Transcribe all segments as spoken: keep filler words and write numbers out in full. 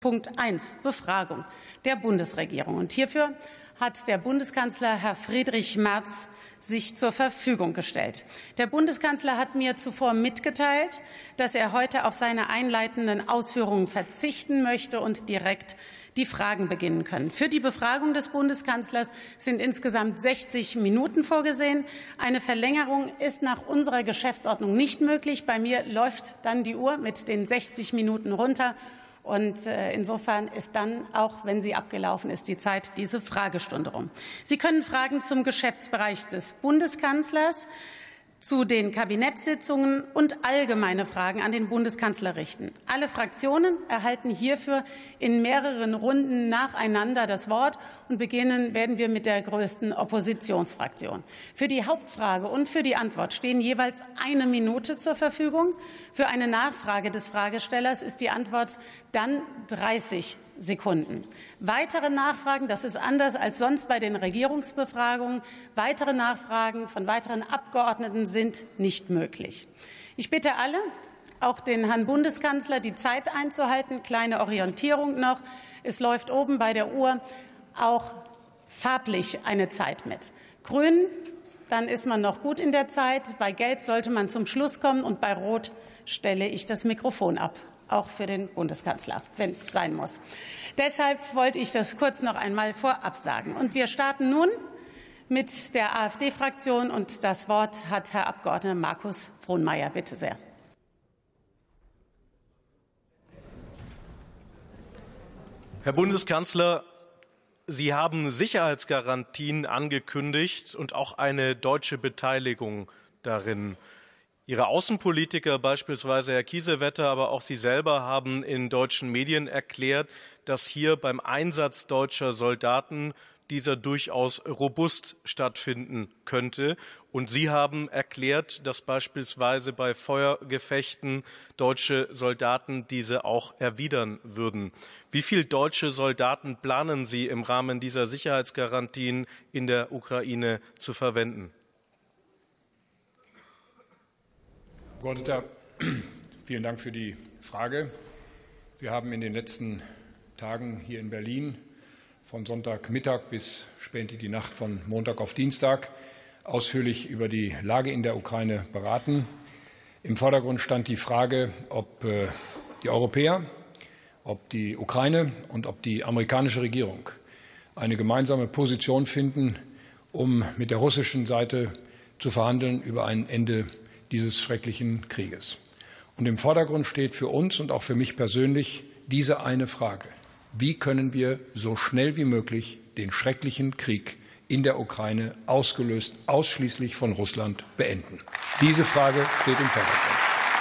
Punkt eins, Befragung der Bundesregierung. Und hierfür hat der Bundeskanzler Herr Friedrich Merz sich zur Verfügung gestellt. Der Bundeskanzler hat mir zuvor mitgeteilt, dass er heute auf seine einleitenden Ausführungen verzichten möchte und direkt die Fragen beginnen können. Für die Befragung des Bundeskanzlers sind insgesamt sechzig Minuten vorgesehen. Eine Verlängerung ist nach unserer Geschäftsordnung nicht möglich. Bei mir läuft dann die Uhr mit den sechzig Minuten runter. Und insofern ist dann, auch wenn sie abgelaufen ist, die Zeit diese Fragestunde rum. Sie können Fragen zum Geschäftsbereich des Bundeskanzlers, zu den Kabinettssitzungen und allgemeine Fragen an den Bundeskanzler richten. Alle Fraktionen erhalten hierfür in mehreren Runden nacheinander das Wort, und beginnen werden wir mit der größten Oppositionsfraktion. Für die Hauptfrage und für die Antwort stehen jeweils eine Minute zur Verfügung. Für eine Nachfrage des Fragestellers ist die Antwort dann dreißig Sekunden. Weitere Nachfragen, das ist anders als sonst bei den Regierungsbefragungen, weitere Nachfragen von weiteren Abgeordneten sind nicht möglich. Ich bitte alle, auch den Herrn Bundeskanzler, die Zeit einzuhalten. Kleine Orientierung noch. Es läuft oben bei der Uhr auch farblich eine Zeit mit. Grün, dann ist man noch gut in der Zeit. Bei Gelb sollte man zum Schluss kommen, und bei Rot stelle ich das Mikrofon ab. Auch für den Bundeskanzler, wenn es sein muss. Deshalb wollte ich das kurz noch einmal vorab sagen. Und wir starten nun mit der AfD-Fraktion. Und das Wort hat Herr Abgeordneter Markus Frohnmayer. Bitte sehr. Herr Bundeskanzler, Sie haben Sicherheitsgarantien angekündigt und auch eine deutsche Beteiligung darin. Ihre Außenpolitiker, beispielsweise Herr Kiesewetter, aber auch Sie selber, haben in deutschen Medien erklärt, dass hier beim Einsatz deutscher Soldaten dieser durchaus robust stattfinden könnte. Und Sie haben erklärt, dass beispielsweise bei Feuergefechten deutsche Soldaten diese auch erwidern würden. Wie viele deutsche Soldaten planen Sie im Rahmen dieser Sicherheitsgarantien in der Ukraine zu verwenden? Herr Abgeordneter, vielen Dank für die Frage. Wir haben in den letzten Tagen hier in Berlin von Sonntagmittag bis spät in die Nacht von Montag auf Dienstag ausführlich über die Lage in der Ukraine beraten. Im Vordergrund stand die Frage, ob die Europäer, ob die Ukraine und ob die amerikanische Regierung eine gemeinsame Position finden, um mit der russischen Seite zu verhandeln über ein Ende dieses schrecklichen Krieges. Und im Vordergrund steht für uns und auch für mich persönlich diese eine Frage: Wie können wir so schnell wie möglich den schrecklichen Krieg in der Ukraine, ausgelöst ausschließlich von Russland, beenden? Diese Frage steht im Vordergrund.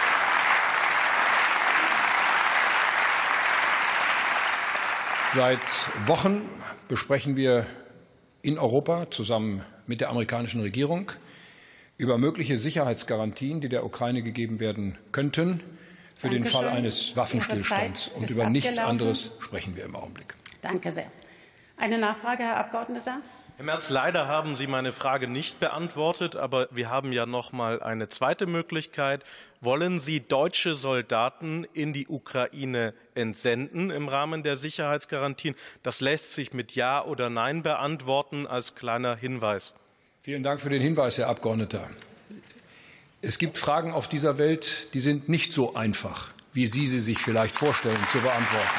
Seit Wochen besprechen wir in Europa zusammen mit der amerikanischen Regierung über mögliche Sicherheitsgarantien, die der Ukraine gegeben werden könnten, für den Fall eines Waffenstillstands. Und über nichts anderes sprechen wir im Augenblick. Danke sehr. Eine Nachfrage, Herr Abgeordneter. Herr Merz, leider haben Sie meine Frage nicht beantwortet, aber wir haben ja noch mal eine zweite Möglichkeit. Wollen Sie deutsche Soldaten in die Ukraine entsenden im Rahmen der Sicherheitsgarantien? Das lässt sich mit Ja oder Nein beantworten, als kleiner Hinweis. Vielen Dank für den Hinweis, Herr Abgeordneter. Es gibt Fragen auf dieser Welt, die sind nicht so einfach, wie Sie sie sich vielleicht vorstellen, zu beantworten.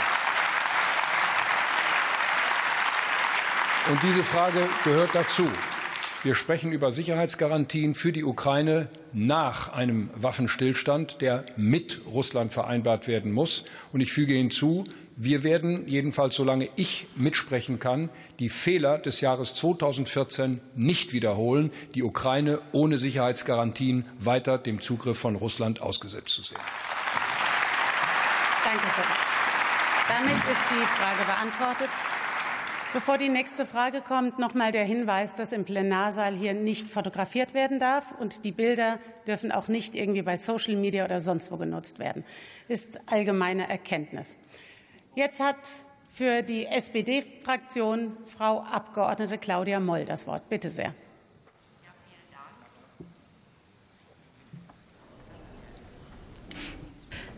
Und diese Frage gehört dazu. Wir sprechen über Sicherheitsgarantien für die Ukraine nach einem Waffenstillstand, der mit Russland vereinbart werden muss. Und ich füge hinzu, wir werden, jedenfalls solange ich mitsprechen kann, die Fehler des Jahres zweitausendvierzehn nicht wiederholen, die Ukraine ohne Sicherheitsgarantien weiter dem Zugriff von Russland ausgesetzt zu sehen. Danke sehr. Damit ist die Frage beantwortet. Bevor die nächste Frage kommt, noch mal der Hinweis, dass im Plenarsaal hier nicht fotografiert werden darf, und die Bilder dürfen auch nicht irgendwie bei Social Media oder sonst wo genutzt werden. Ist allgemeine Erkenntnis. Jetzt hat für die S P D-Fraktion Frau Abgeordnete Claudia Moll das Wort. Bitte sehr.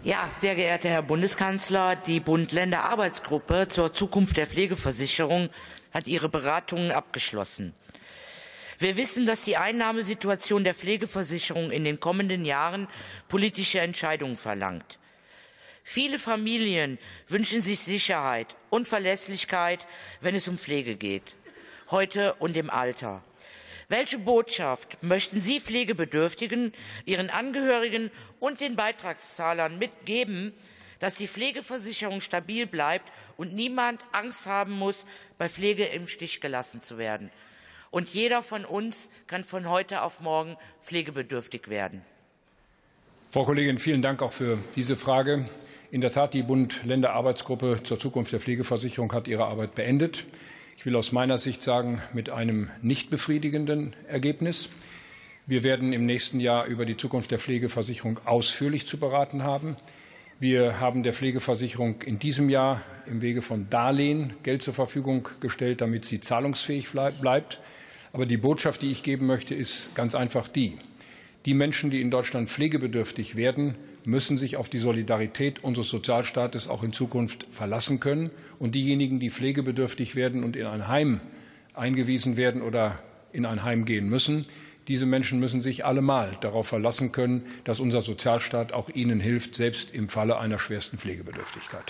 Ja, sehr geehrter Herr Bundeskanzler, die Bund-Länder-Arbeitsgruppe zur Zukunft der Pflegeversicherung hat ihre Beratungen abgeschlossen. Wir wissen, dass die Einnahmesituation der Pflegeversicherung in den kommenden Jahren politische Entscheidungen verlangt. Viele Familien wünschen sich Sicherheit und Verlässlichkeit, wenn es um Pflege geht, heute und im Alter. Welche Botschaft möchten Sie Pflegebedürftigen, ihren Angehörigen und den Beitragszahlern mitgeben, dass die Pflegeversicherung stabil bleibt und niemand Angst haben muss, bei Pflege im Stich gelassen zu werden? Und jeder von uns kann von heute auf morgen pflegebedürftig werden. Frau Kollegin, vielen Dank auch für diese Frage. In der Tat, die Bund-Länder-Arbeitsgruppe zur Zukunft der Pflegeversicherung hat ihre Arbeit beendet. Ich will aus meiner Sicht sagen, mit einem nicht befriedigenden Ergebnis. Wir werden im nächsten Jahr über die Zukunft der Pflegeversicherung ausführlich zu beraten haben. Wir haben der Pflegeversicherung in diesem Jahr im Wege von Darlehen Geld zur Verfügung gestellt, damit sie zahlungsfähig bleibt. Aber die Botschaft, die ich geben möchte, ist ganz einfach die. Die Menschen, die in Deutschland pflegebedürftig werden, müssen sich auf die Solidarität unseres Sozialstaates auch in Zukunft verlassen können. Und diejenigen, die pflegebedürftig werden und in ein Heim eingewiesen werden oder in ein Heim gehen müssen, diese Menschen müssen sich allemal darauf verlassen können, dass unser Sozialstaat auch ihnen hilft, selbst im Falle einer schwersten Pflegebedürftigkeit.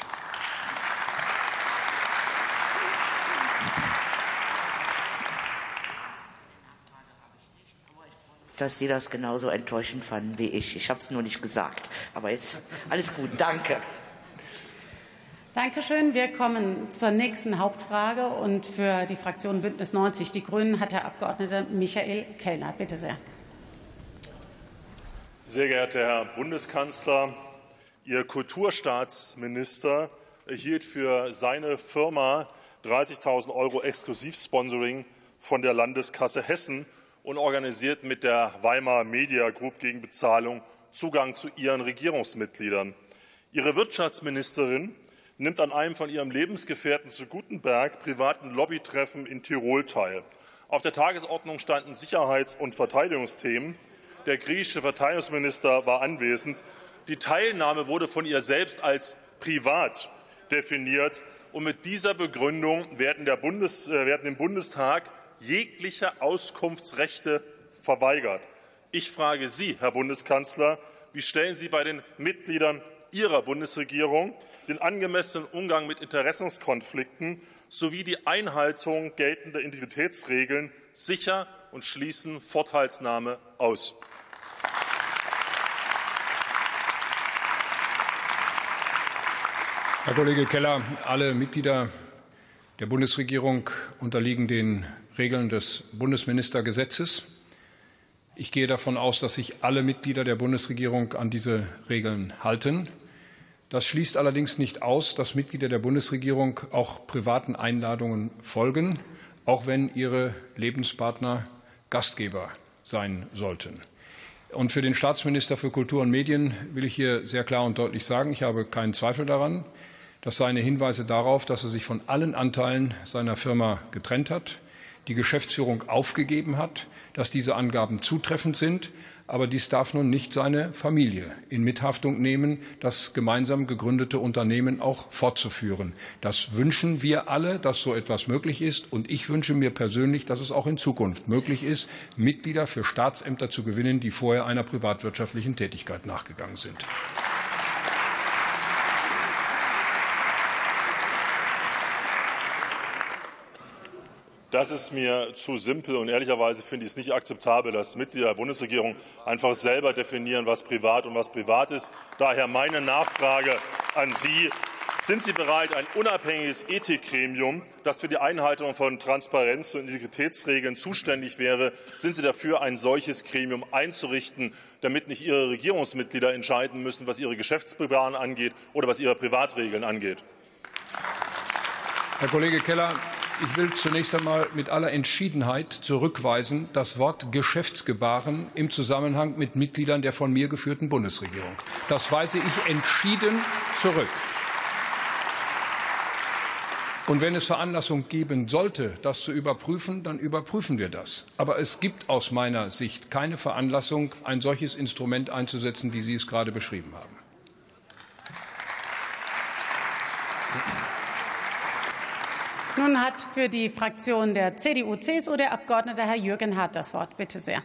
Dass Sie das genauso enttäuschend fanden wie ich. Ich habe es nur nicht gesagt. Aber jetzt alles gut. Danke. Dankeschön. Wir kommen zur nächsten Hauptfrage. Und für die Fraktion Bündnis neunzig Die Grünen hat der Abgeordnete Michael Kellner. Bitte sehr. Sehr geehrter Herr Bundeskanzler, Ihr Kulturstaatsminister erhielt für seine Firma dreißigtausend Euro Exklusivsponsoring von der Landeskasse Hessen und organisiert mit der Weimar Media Group gegen Bezahlung Zugang zu ihren Regierungsmitgliedern. Ihre Wirtschaftsministerin nimmt an einem von ihrem Lebensgefährten zu Gutenberg privaten Lobbytreffen in Tirol teil. Auf der Tagesordnung standen Sicherheits- und Verteidigungsthemen. Der griechische Verteidigungsminister war anwesend. Die Teilnahme wurde von ihr selbst als privat definiert. Und mit dieser Begründung werden, der Bundes, äh, werden dem Bundestag jegliche Auskunftsrechte verweigert. Ich frage Sie, Herr Bundeskanzler, wie stellen Sie bei den Mitgliedern Ihrer Bundesregierung den angemessenen Umgang mit Interessenskonflikten sowie die Einhaltung geltender Integritätsregeln sicher und schließen Vorteilsnahme aus? Herr Kollege Keller, alle Mitglieder der Bundesregierung unterliegen den Regeln des Bundesministergesetzes. Ich gehe davon aus, dass sich alle Mitglieder der Bundesregierung an diese Regeln halten. Das schließt allerdings nicht aus, dass Mitglieder der Bundesregierung auch privaten Einladungen folgen, auch wenn ihre Lebenspartner Gastgeber sein sollten. Und für den Staatsminister für Kultur und Medien will ich hier sehr klar und deutlich sagen, ich habe keinen Zweifel daran, dass seine Hinweise darauf, dass er sich von allen Anteilen seiner Firma getrennt hat, die Geschäftsführung aufgegeben hat, dass diese Angaben zutreffend sind. Aber dies darf nun nicht seine Familie in Mithaftung nehmen, das gemeinsam gegründete Unternehmen auch fortzuführen. Das wünschen wir alle, dass so etwas möglich ist. Und ich wünsche mir persönlich, dass es auch in Zukunft möglich ist, Mitglieder für Staatsämter zu gewinnen, die vorher einer privatwirtschaftlichen Tätigkeit nachgegangen sind. Das ist mir zu simpel, und ehrlicherweise finde ich es nicht akzeptabel, dass Mitglieder der Bundesregierung einfach selber definieren, was privat und was privat ist. Daher meine Nachfrage an Sie. Sind Sie bereit, ein unabhängiges Ethikgremium, das für die Einhaltung von Transparenz- und Integritätsregeln zuständig wäre, sind Sie dafür, ein solches Gremium einzurichten, damit nicht Ihre Regierungsmitglieder entscheiden müssen, was ihre Geschäftspläne angeht oder was ihre Privatregeln angeht? Herr Kollege Keller, ich will zunächst einmal mit aller Entschiedenheit zurückweisen das Wort Geschäftsgebaren im Zusammenhang mit Mitgliedern der von mir geführten Bundesregierung. Das weise ich entschieden zurück. Und wenn es Veranlassung geben sollte, das zu überprüfen, dann überprüfen wir das. Aber es gibt aus meiner Sicht keine Veranlassung, ein solches Instrument einzusetzen, wie Sie es gerade beschrieben haben. Nun hat für die Fraktion der C D U C S U der Abgeordnete Herr Jürgen Hart das Wort. Bitte sehr.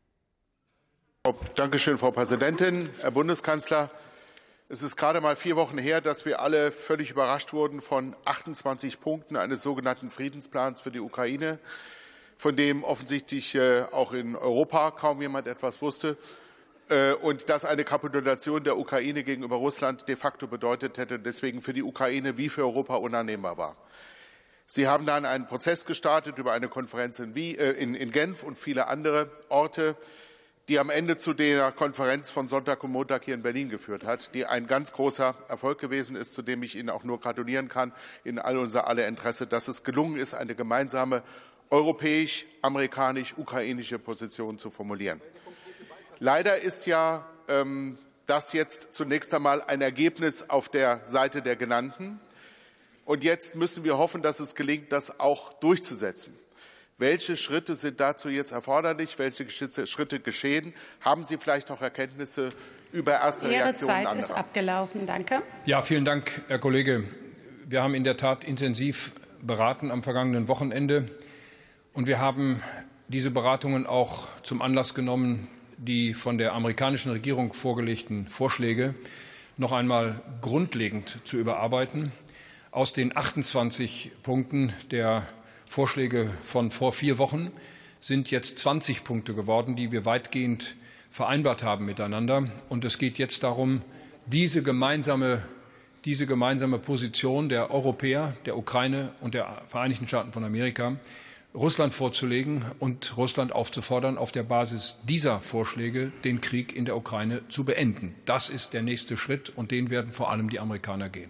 Danke schön, Frau Präsidentin. Herr Bundeskanzler, es ist gerade mal vier Wochen her, dass wir alle völlig überrascht wurden von achtundzwanzig Punkten eines sogenannten Friedensplans für die Ukraine, von dem offensichtlich auch in Europa kaum jemand etwas wusste, und das eine Kapitulation der Ukraine gegenüber Russland de facto bedeutet hätte, deswegen für die Ukraine wie für Europa unannehmbar war. Sie haben dann einen Prozess gestartet über eine Konferenz in Genf und viele andere Orte, die am Ende zu der Konferenz von Sonntag und Montag hier in Berlin geführt hat, die ein ganz großer Erfolg gewesen ist, zu dem ich Ihnen auch nur gratulieren kann, in all unser aller Interesse, dass es gelungen ist, eine gemeinsame europäisch-amerikanisch-ukrainische Position zu formulieren. Leider ist ja ähm, das jetzt zunächst einmal ein Ergebnis auf der Seite der Genannten. Und jetzt müssen wir hoffen, dass es gelingt, das auch durchzusetzen. Welche Schritte sind dazu jetzt erforderlich? Welche Schritte geschehen? Haben Sie vielleicht auch Erkenntnisse über erste Ihre Reaktionen Zeit anderer? ist abgelaufen. Danke. Ja, vielen Dank, Herr Kollege. Wir haben in der Tat intensiv beraten am vergangenen Wochenende. Und wir haben diese Beratungen auch zum Anlass genommen, die von der amerikanischen Regierung vorgelegten Vorschläge noch einmal grundlegend zu überarbeiten. Aus den achtundzwanzig Punkten der Vorschläge von vor vier Wochen sind jetzt zwanzig Punkte geworden, die wir weitgehend vereinbart haben miteinander. Und es geht jetzt darum, diese gemeinsame, diese gemeinsame Position der Europäer, der Ukraine und der Vereinigten Staaten von Amerika Russland vorzulegen und Russland aufzufordern, auf der Basis dieser Vorschläge den Krieg in der Ukraine zu beenden. Das ist der nächste Schritt, und den werden vor allem die Amerikaner gehen.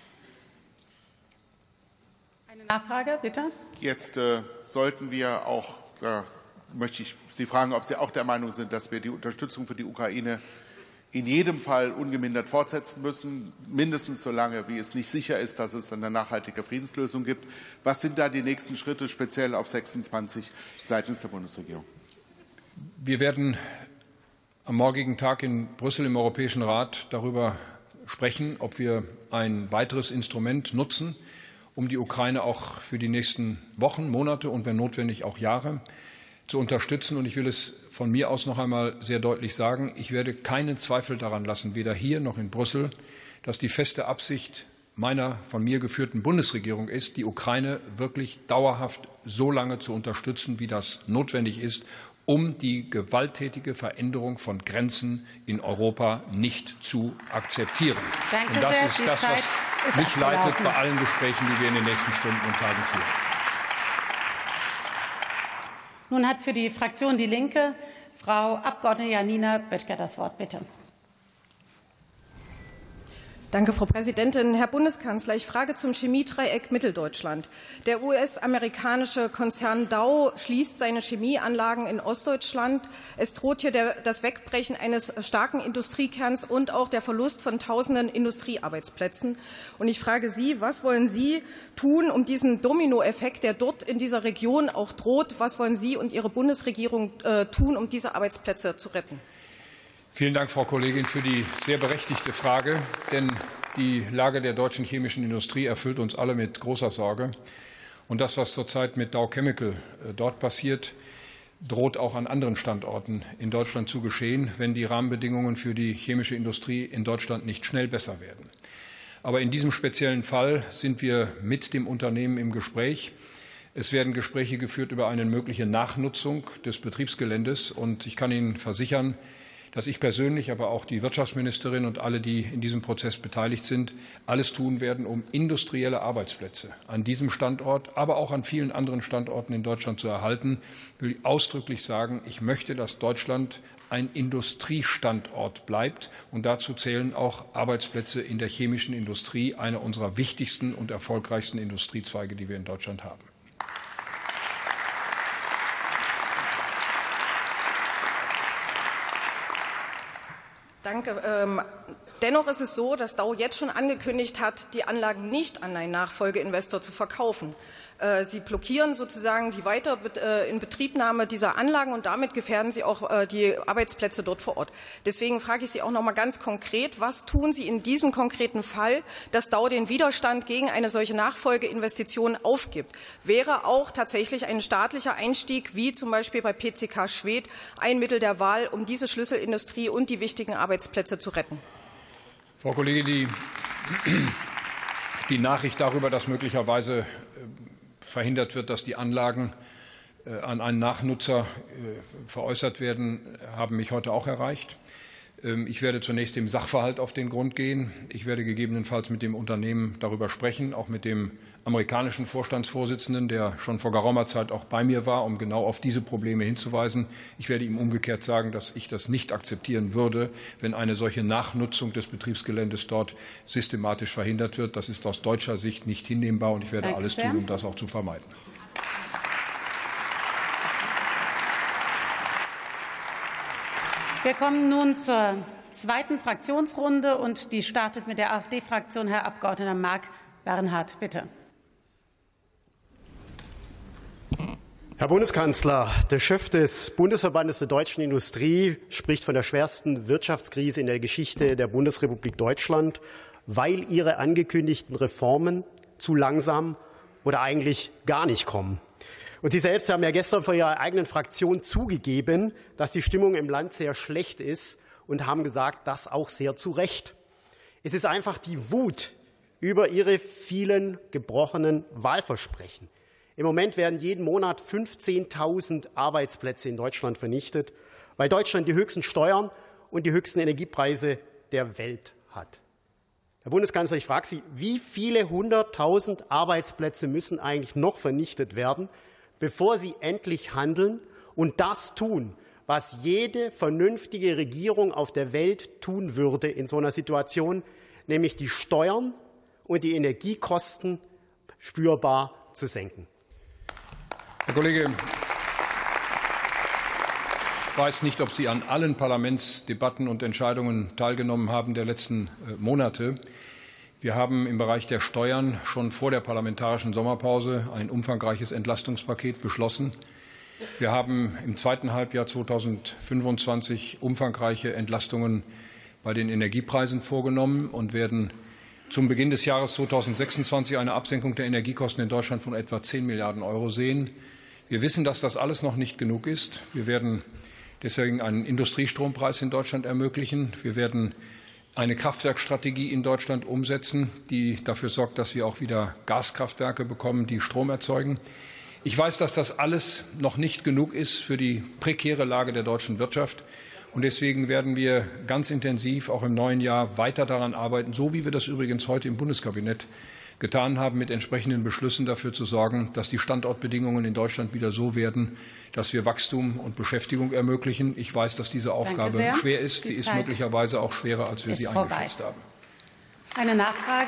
Eine Nachfrage, bitte. Jetzt äh, sollten wir auch, äh, möchte ich Sie fragen, ob Sie auch der Meinung sind, dass wir die Unterstützung für die Ukraine in jedem Fall ungemindert fortsetzen müssen, mindestens so lange, wie es nicht sicher ist, dass es eine nachhaltige Friedenslösung gibt. Was sind da die nächsten Schritte, speziell auf sechsundzwanzig seitens der Bundesregierung? Wir werden am morgigen Tag in Brüssel im Europäischen Rat darüber sprechen, ob wir ein weiteres Instrument nutzen, um die Ukraine auch für die nächsten Wochen, Monate und wenn notwendig auch Jahre zu unterstützen. Und ich will es von mir aus noch einmal sehr deutlich sagen, ich werde keinen Zweifel daran lassen, weder hier noch in Brüssel, dass die feste Absicht meiner von mir geführten Bundesregierung ist, die Ukraine wirklich dauerhaft so lange zu unterstützen, wie das notwendig ist, um die gewalttätige Veränderung von Grenzen in Europa nicht zu akzeptieren. Danke und das sehr. ist Die das, Zeit was ist mich leitet abgelaufen. bei allen Gesprächen, die wir in den nächsten Stunden und Tagen führen. Nun hat für die Fraktion Die Linke Frau Abgeordnete Janina Böttger das Wort. Bitte. Danke, Frau Präsidentin. Herr Bundeskanzler, ich frage zum Chemiedreieck Mitteldeutschland. Der U S-amerikanische Konzern Dow schließt seine Chemieanlagen in Ostdeutschland. Es droht hier der, das Wegbrechen eines starken Industriekerns und auch der Verlust von tausenden Industriearbeitsplätzen. Und ich frage Sie, was wollen Sie tun, um diesen Dominoeffekt, der dort in dieser Region auch droht, was wollen Sie und Ihre Bundesregierung äh, tun, um diese Arbeitsplätze zu retten? Vielen Dank, Frau Kollegin, für die sehr berechtigte Frage. Denn die Lage der deutschen chemischen Industrie erfüllt uns alle mit großer Sorge. Und das, was zurzeit mit Dow Chemical dort passiert, droht auch an anderen Standorten in Deutschland zu geschehen, wenn die Rahmenbedingungen für die chemische Industrie in Deutschland nicht schnell besser werden. Aber in diesem speziellen Fall sind wir mit dem Unternehmen im Gespräch. Es werden Gespräche geführt über eine mögliche Nachnutzung des Betriebsgeländes. Und ich kann Ihnen versichern, dass ich persönlich, aber auch die Wirtschaftsministerin und alle, die in diesem Prozess beteiligt sind, alles tun werden, um industrielle Arbeitsplätze an diesem Standort, aber auch an vielen anderen Standorten in Deutschland zu erhalten. Ich will ausdrücklich sagen, ich möchte, dass Deutschland ein Industriestandort bleibt. Und dazu zählen auch Arbeitsplätze in der chemischen Industrie, einer unserer wichtigsten und erfolgreichsten Industriezweige, die wir in Deutschland haben. Danke. Ähm, Dennoch ist es so, dass Dow jetzt schon angekündigt hat, die Anlagen nicht an einen Nachfolgeinvestor zu verkaufen. Sie blockieren sozusagen die Weiterinbetriebnahme dieser Anlagen und damit gefährden Sie auch die Arbeitsplätze dort vor Ort. Deswegen frage ich Sie auch noch mal ganz konkret, was tun Sie in diesem konkreten Fall, dass Dow den Widerstand gegen eine solche Nachfolgeinvestition aufgibt? Wäre auch tatsächlich ein staatlicher Einstieg, wie zum Beispiel bei P C K Schwedt, ein Mittel der Wahl, um diese Schlüsselindustrie und die wichtigen Arbeitsplätze zu retten? Frau Kollegin, die, die Nachricht darüber, dass möglicherweise verhindert wird, dass die Anlagen an einen Nachnutzer veräußert werden, haben mich heute auch erreicht. Ich werde zunächst dem Sachverhalt auf den Grund gehen. Ich werde gegebenenfalls mit dem Unternehmen darüber sprechen, auch mit dem amerikanischen Vorstandsvorsitzenden, der schon vor geraumer Zeit auch bei mir war, um genau auf diese Probleme hinzuweisen. Ich werde ihm umgekehrt sagen, dass ich das nicht akzeptieren würde, wenn eine solche Nachnutzung des Betriebsgeländes dort systematisch verhindert wird. Das ist aus deutscher Sicht nicht hinnehmbar, und ich werde Danke alles sehr. tun, um das auch zu vermeiden. Wir kommen nun zur zweiten Fraktionsrunde, und die startet mit der AfD-Fraktion. Herr Abgeordneter Marc Bernhard, bitte. Herr Bundeskanzler, der Chef des Bundesverbandes der deutschen Industrie spricht von der schwersten Wirtschaftskrise in der Geschichte der Bundesrepublik Deutschland, weil Ihre angekündigten Reformen zu langsam oder eigentlich gar nicht kommen. Und Sie selbst haben ja gestern vor Ihrer eigenen Fraktion zugegeben, dass die Stimmung im Land sehr schlecht ist, und haben gesagt, das auch sehr zu Recht. Es ist einfach die Wut über Ihre vielen gebrochenen Wahlversprechen. Im Moment werden jeden Monat fünfzehntausend Arbeitsplätze in Deutschland vernichtet, weil Deutschland die höchsten Steuern und die höchsten Energiepreise der Welt hat. Herr Bundeskanzler, ich frage Sie, wie viele hunderttausend Arbeitsplätze müssen eigentlich noch vernichtet werden, bevor Sie endlich handeln und das tun, was jede vernünftige Regierung auf der Welt tun würde in so einer Situation, nämlich die Steuern und die Energiekosten spürbar zu senken? Herr Kollege, ich weiß nicht, ob Sie an allen Parlamentsdebatten und Entscheidungen teilgenommen haben der letzten Monate. Wir haben im Bereich der Steuern schon vor der parlamentarischen Sommerpause ein umfangreiches Entlastungspaket beschlossen. Wir haben im zweiten Halbjahr zweitausendfünfundzwanzig umfangreiche Entlastungen bei den Energiepreisen vorgenommen und werden zum Beginn des Jahres zweitausendsechsundzwanzig eine Absenkung der Energiekosten in Deutschland von etwa zehn Milliarden Euro sehen. Wir wissen, dass das alles noch nicht genug ist. Wir werden deswegen einen Industriestrompreis in Deutschland ermöglichen. Wir werden eine Kraftwerkstrategie in Deutschland umsetzen, die dafür sorgt, dass wir auch wieder Gaskraftwerke bekommen, die Strom erzeugen. Ich weiß, dass das alles noch nicht genug ist für die prekäre Lage der deutschen Wirtschaft. Und deswegen werden wir ganz intensiv auch im neuen Jahr weiter daran arbeiten, so wie wir das übrigens heute im Bundeskabinett getan haben, mit entsprechenden Beschlüssen dafür zu sorgen, dass die Standortbedingungen in Deutschland wieder so werden, dass wir Wachstum und Beschäftigung ermöglichen. Ich weiß, dass diese Aufgabe schwer ist. Sie ist möglicherweise auch schwerer, als wir sie eingeschätzt haben. Eine Nachfrage.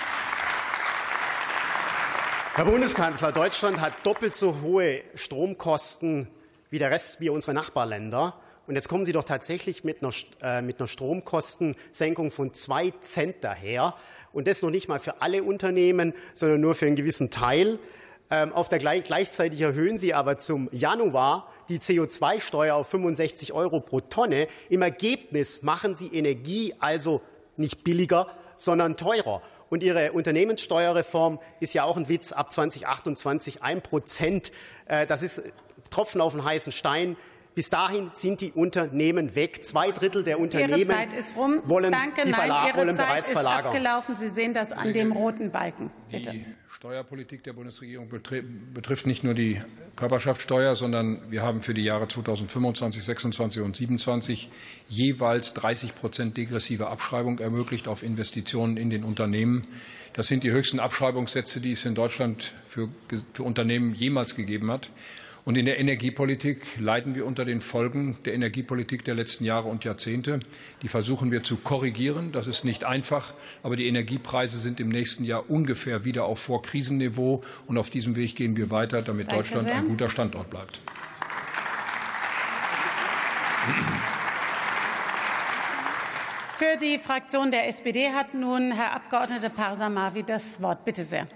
Herr Bundeskanzler, Deutschland hat doppelt so hohe Stromkosten wie der Rest, wie unsere Nachbarländer. Und jetzt kommen Sie doch tatsächlich mit einer, äh, mit einer Stromkostensenkung von zwei Cent daher. Und das noch nicht mal für alle Unternehmen, sondern nur für einen gewissen Teil. Ähm, auf der gleich, gleichzeitig erhöhen Sie aber zum Januar die C O zwei Steuer auf fünfundsechzig Euro pro Tonne. Im Ergebnis machen Sie Energie also nicht billiger, sondern teurer. Und Ihre Unternehmenssteuerreform ist ja auch ein Witz, ab zweitausendachtundzwanzig ein Prozent. Das ist Tropfen auf den heißen Stein. Bis dahin sind die Unternehmen weg. Zwei Drittel der Unternehmen Ihre Zeit ist rum. wollen, Danke, die nein, Verla Ihre wollen Zeit bereits ist verlagern. Abgelaufen. Sie sehen das an dem roten Balken. Bitte. Die Steuerpolitik der Bundesregierung betrifft nicht nur die Körperschaftssteuer, sondern wir haben für die Jahre zweitausendfünfundzwanzig, sechsundzwanzig und siebenundzwanzig jeweils dreißig Prozent degressive Abschreibung ermöglicht auf Investitionen in den Unternehmen. Das sind die höchsten Abschreibungssätze, die es in Deutschland für, für Unternehmen jemals gegeben hat. Und in der Energiepolitik leiden wir unter den Folgen der Energiepolitik der letzten Jahre und Jahrzehnte. Die versuchen wir zu korrigieren. Das ist nicht einfach, aber die Energiepreise sind im nächsten Jahr ungefähr wieder auf Vorkrisenniveau. Und auf diesem Weg gehen wir weiter, damit Danke Deutschland sehr. ein guter Standort bleibt. Für die Fraktion der S P D hat nun Herr Abgeordneter Parsamawi das Wort. Bitte sehr.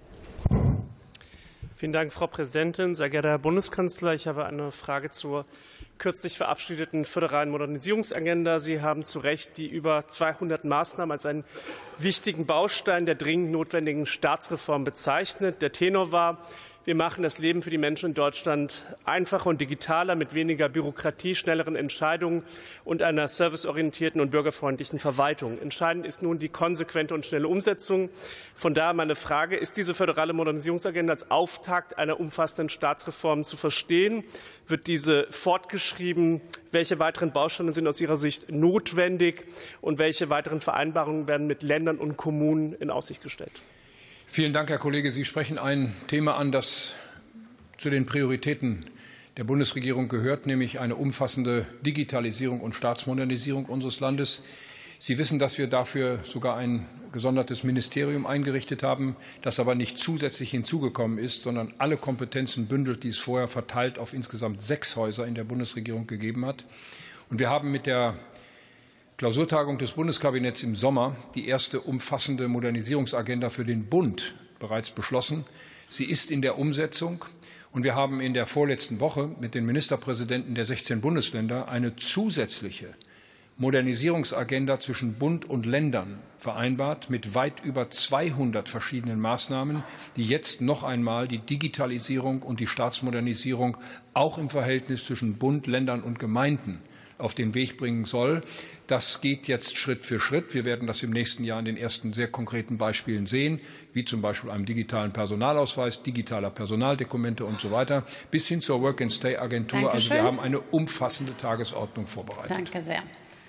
Vielen Dank, Frau Präsidentin. Sehr geehrter Herr Bundeskanzler, ich habe eine Frage zur kürzlich verabschiedeten föderalen Modernisierungsagenda. Sie haben zu Recht die über zweihundert Maßnahmen als einen wichtigen Baustein der dringend notwendigen Staatsreform bezeichnet. Der Tenor war: Wir machen das Leben für die Menschen in Deutschland einfacher und digitaler mit weniger Bürokratie, schnelleren Entscheidungen und einer serviceorientierten und bürgerfreundlichen Verwaltung. Entscheidend ist nun die konsequente und schnelle Umsetzung. Von daher meine Frage: Ist diese föderale Modernisierungsagenda als Auftakt einer umfassenden Staatsreform zu verstehen? Wird diese fortgeschrieben? Welche weiteren Bausteine sind aus Ihrer Sicht notwendig? Und welche weiteren Vereinbarungen werden mit Ländern und Kommunen in Aussicht gestellt? Vielen Dank, Herr Kollege. Sie sprechen ein Thema an, das zu den Prioritäten der Bundesregierung gehört, nämlich eine umfassende Digitalisierung und Staatsmodernisierung unseres Landes. Sie wissen, dass wir dafür sogar ein gesondertes Ministerium eingerichtet haben, das aber nicht zusätzlich hinzugekommen ist, sondern alle Kompetenzen bündelt, die es vorher verteilt auf insgesamt sechs Häuser in der Bundesregierung gegeben hat. Und wir haben mit der Klausurtagung des Bundeskabinetts im Sommer die erste umfassende Modernisierungsagenda für den Bund bereits beschlossen. Sie ist in der Umsetzung, und wir haben in der vorletzten Woche mit den Ministerpräsidenten der sechzehn Bundesländer eine zusätzliche Modernisierungsagenda zwischen Bund und Ländern vereinbart mit weit über zweihundert verschiedenen Maßnahmen, die jetzt noch einmal die Digitalisierung und die Staatsmodernisierung auch im Verhältnis zwischen Bund, Ländern und Gemeinden auf den Weg bringen soll. Das geht jetzt Schritt für Schritt. Wir werden das im nächsten Jahr an den ersten sehr konkreten Beispielen sehen, wie zum Beispiel einem digitalen Personalausweis, digitaler Personaldokumente und so weiter, bis hin zur Work-and-Stay-Agentur. Dankeschön. Also wir haben eine umfassende Tagesordnung vorbereitet. Danke sehr.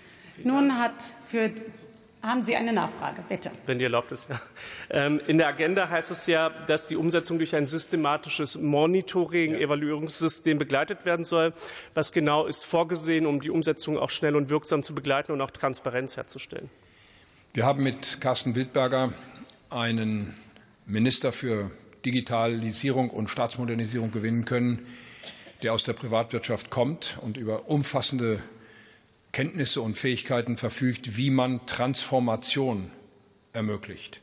Nun hat für Haben Sie eine Nachfrage, bitte? Wenn die erlaubt ist, ja. In der Agenda heißt es ja, dass die Umsetzung durch ein systematisches Monitoring, Evaluierungssystem begleitet werden soll. Was genau ist vorgesehen, um die Umsetzung auch schnell und wirksam zu begleiten und auch Transparenz herzustellen? Wir haben mit Carsten Wildberger einen Minister für Digitalisierung und Staatsmodernisierung gewinnen können, der aus der Privatwirtschaft kommt und über umfassende Kenntnisse und Fähigkeiten verfügt, wie man Transformation ermöglicht.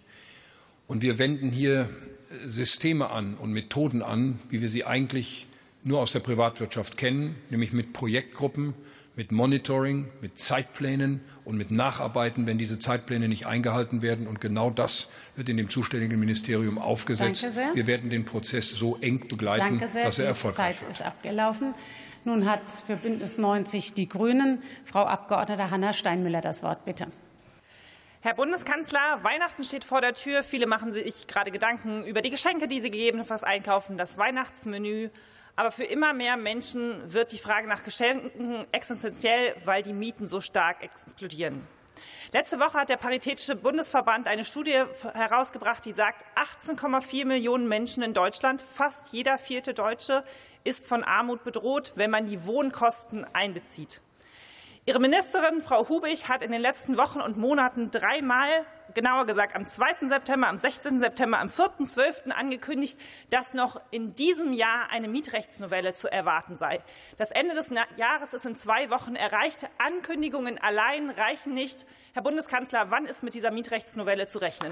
Und wir wenden hier Systeme an und Methoden an, wie wir sie eigentlich nur aus der Privatwirtschaft kennen, nämlich mit Projektgruppen, mit Monitoring, mit Zeitplänen und mit Nacharbeiten, wenn diese Zeitpläne nicht eingehalten werden. Und genau das wird in dem zuständigen Ministerium aufgesetzt. Danke sehr. Wir werden den Prozess so eng begleiten, Danke sehr. dass er Die erfolgreich Zeit wird. ist abgelaufen. Nun hat für Bündnis neunzig die Grünen Frau Abgeordnete Hanna Steinmüller das Wort. Bitte. Herr Bundeskanzler, Weihnachten steht vor der Tür. Viele machen sich gerade Gedanken über die Geschenke, die sie gegebenenfalls einkaufen, das Weihnachtsmenü. Aber für immer mehr Menschen wird die Frage nach Geschenken existenziell, weil die Mieten so stark explodieren. Letzte Woche hat der Paritätische Bundesverband eine Studie herausgebracht, die sagt, achtzehn Komma vier Millionen Menschen in Deutschland, fast jeder vierte Deutsche, ist von Armut bedroht, wenn man die Wohnkosten einbezieht. Ihre Ministerin, Frau Hubig, hat in den letzten Wochen und Monaten dreimal, genauer gesagt am zweiten September, am sechzehnten September, am vierten zwölften angekündigt, dass noch in diesem Jahr eine Mietrechtsnovelle zu erwarten sei. Das Ende des Jahres ist in zwei Wochen erreicht. Ankündigungen allein reichen nicht. Herr Bundeskanzler, wann ist mit dieser Mietrechtsnovelle zu rechnen?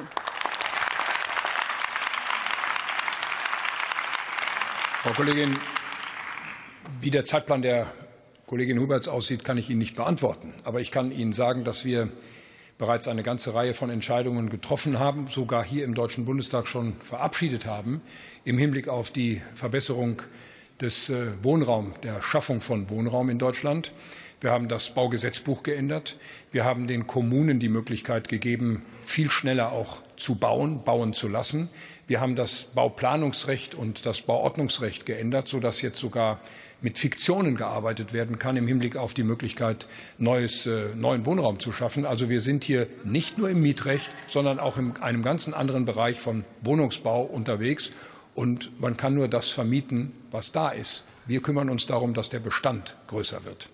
Frau Kollegin, wie der Zeitplan der Kollegin Huberts aussieht, kann ich Ihnen nicht beantworten. Aber ich kann Ihnen sagen, dass wir bereits eine ganze Reihe von Entscheidungen getroffen haben, sogar hier im Deutschen Bundestag schon verabschiedet haben, im Hinblick auf die Verbesserung des Wohnraums, der Schaffung von Wohnraum in Deutschland. Wir haben das Baugesetzbuch geändert. Wir haben den Kommunen die Möglichkeit gegeben, viel schneller auch zu bauen, bauen zu lassen. Wir haben das Bauplanungsrecht und das Bauordnungsrecht geändert, sodass jetzt sogar mit Fiktionen gearbeitet werden kann im Hinblick auf die Möglichkeit, neues, äh, neuen Wohnraum zu schaffen. Also wir sind hier nicht nur im Mietrecht, sondern auch in einem ganzen anderen Bereich von Wohnungsbau unterwegs. Und man kann nur das vermieten, was da ist. Wir kümmern uns darum, dass der Bestand größer wird.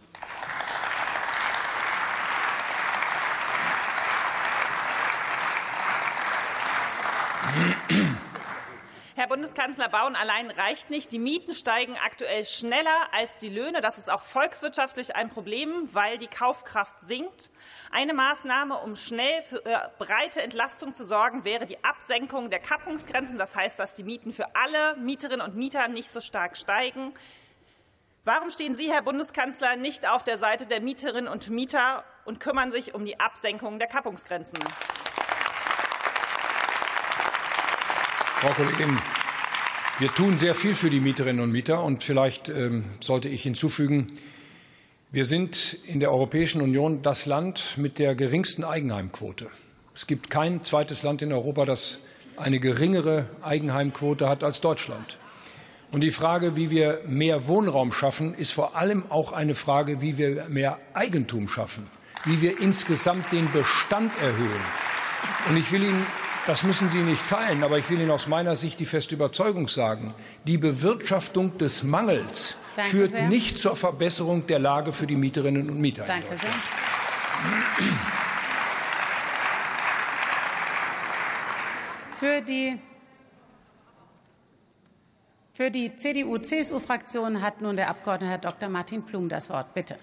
Herr Herr Bundeskanzler, Bauen allein reicht nicht. Die Mieten steigen aktuell schneller als die Löhne. Das ist auch volkswirtschaftlich ein Problem, weil die Kaufkraft sinkt. Eine Maßnahme, um schnell für breite Entlastung zu sorgen, wäre die Absenkung der Kappungsgrenzen. Das heißt, dass die Mieten für alle Mieterinnen und Mieter nicht so stark steigen. Warum stehen Sie, Herr Bundeskanzler, nicht auf der Seite der Mieterinnen und Mieter und kümmern sich um die Absenkung der Kappungsgrenzen? Frau Kollegin, wir tun sehr viel für die Mieterinnen und Mieter. Und vielleicht ähm, sollte ich hinzufügen, wir sind in der Europäischen Union das Land mit der geringsten Eigenheimquote. Es gibt kein zweites Land in Europa, das eine geringere Eigenheimquote hat als Deutschland. Und die Frage, wie wir mehr Wohnraum schaffen, ist vor allem auch eine Frage, wie wir mehr Eigentum schaffen, wie wir insgesamt den Bestand erhöhen. Und ich will Ihnen Das müssen Sie nicht teilen, aber ich will Ihnen aus meiner Sicht die feste Überzeugung sagen. Die Bewirtschaftung des Mangels Danke führt sehr. nicht zur Verbesserung der Lage für die Mieterinnen und Mieter. Danke sehr. Für die, für die C D U-C S U-Fraktion hat nun der Abgeordnete Herr Doktor Martin Plum das Wort. Bitte.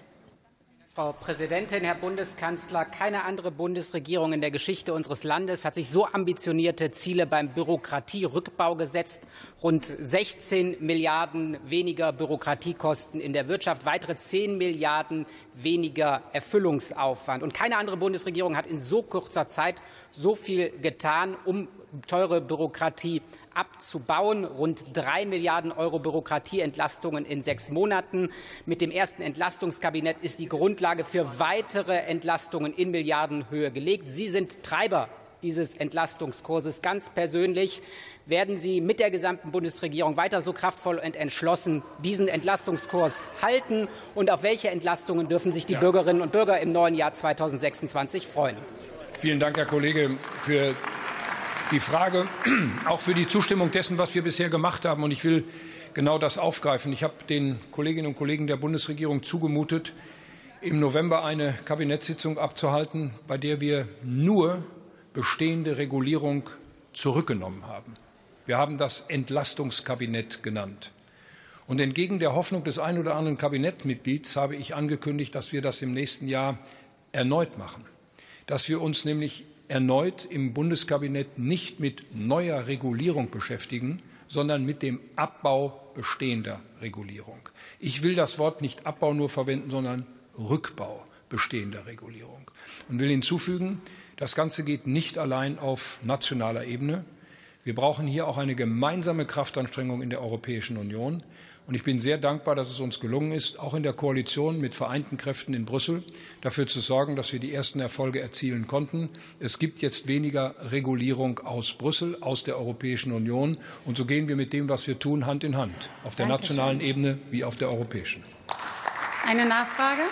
Frau Präsidentin, Herr Bundeskanzler! Keine andere Bundesregierung in der Geschichte unseres Landes hat sich so ambitionierte Ziele beim Bürokratierückbau gesetzt. Rund sechzehn Milliarden weniger Bürokratiekosten in der Wirtschaft, weitere zehn Milliarden weniger Erfüllungsaufwand. Und keine andere Bundesregierung hat in so kurzer Zeit so viel getan, um teure Bürokratie abzubauen. Rund drei Milliarden Euro Bürokratieentlastungen in sechs Monaten. Mit dem ersten Entlastungskabinett ist die Grundlage für weitere Entlastungen in Milliardenhöhe gelegt. Sie sind Treiber dieses Entlastungskurses. Ganz persönlich werden Sie mit der gesamten Bundesregierung weiter so kraftvoll und entschlossen diesen Entlastungskurs halten? Und auf welche Entlastungen dürfen sich die ja. Bürgerinnen und Bürger im neuen Jahr zweitausendsechsundzwanzig freuen? Vielen Dank, Herr Kollege, für die Frage, auch für die Zustimmung dessen, was wir bisher gemacht haben. Und ich will genau das aufgreifen. Ich habe den Kolleginnen und Kollegen der Bundesregierung zugemutet, im November eine Kabinettssitzung abzuhalten, bei der wir nur bestehende Regulierung zurückgenommen haben. Wir haben das Entlastungskabinett genannt. Und entgegen der Hoffnung des ein oder anderen Kabinettmitglieds habe ich angekündigt, dass wir das im nächsten Jahr erneut machen. Dass wir uns nämlich erneut im Bundeskabinett nicht mit neuer Regulierung beschäftigen, sondern mit dem Abbau bestehender Regulierung. Ich will das Wort nicht Abbau nur verwenden, sondern Rückbau bestehender Regulierung. Und will hinzufügen, das Ganze geht nicht allein auf nationaler Ebene. Wir brauchen hier auch eine gemeinsame Kraftanstrengung in der Europäischen Union. Und ich bin sehr dankbar, dass es uns gelungen ist, auch in der Koalition mit vereinten Kräften in Brüssel dafür zu sorgen, dass wir die ersten Erfolge erzielen konnten. Es gibt jetzt weniger Regulierung aus Brüssel, aus der Europäischen Union. Und so gehen wir mit dem, was wir tun, Hand in Hand, auf der Dankeschön. nationalen Ebene wie auf der europäischen. Eine Nachfrage?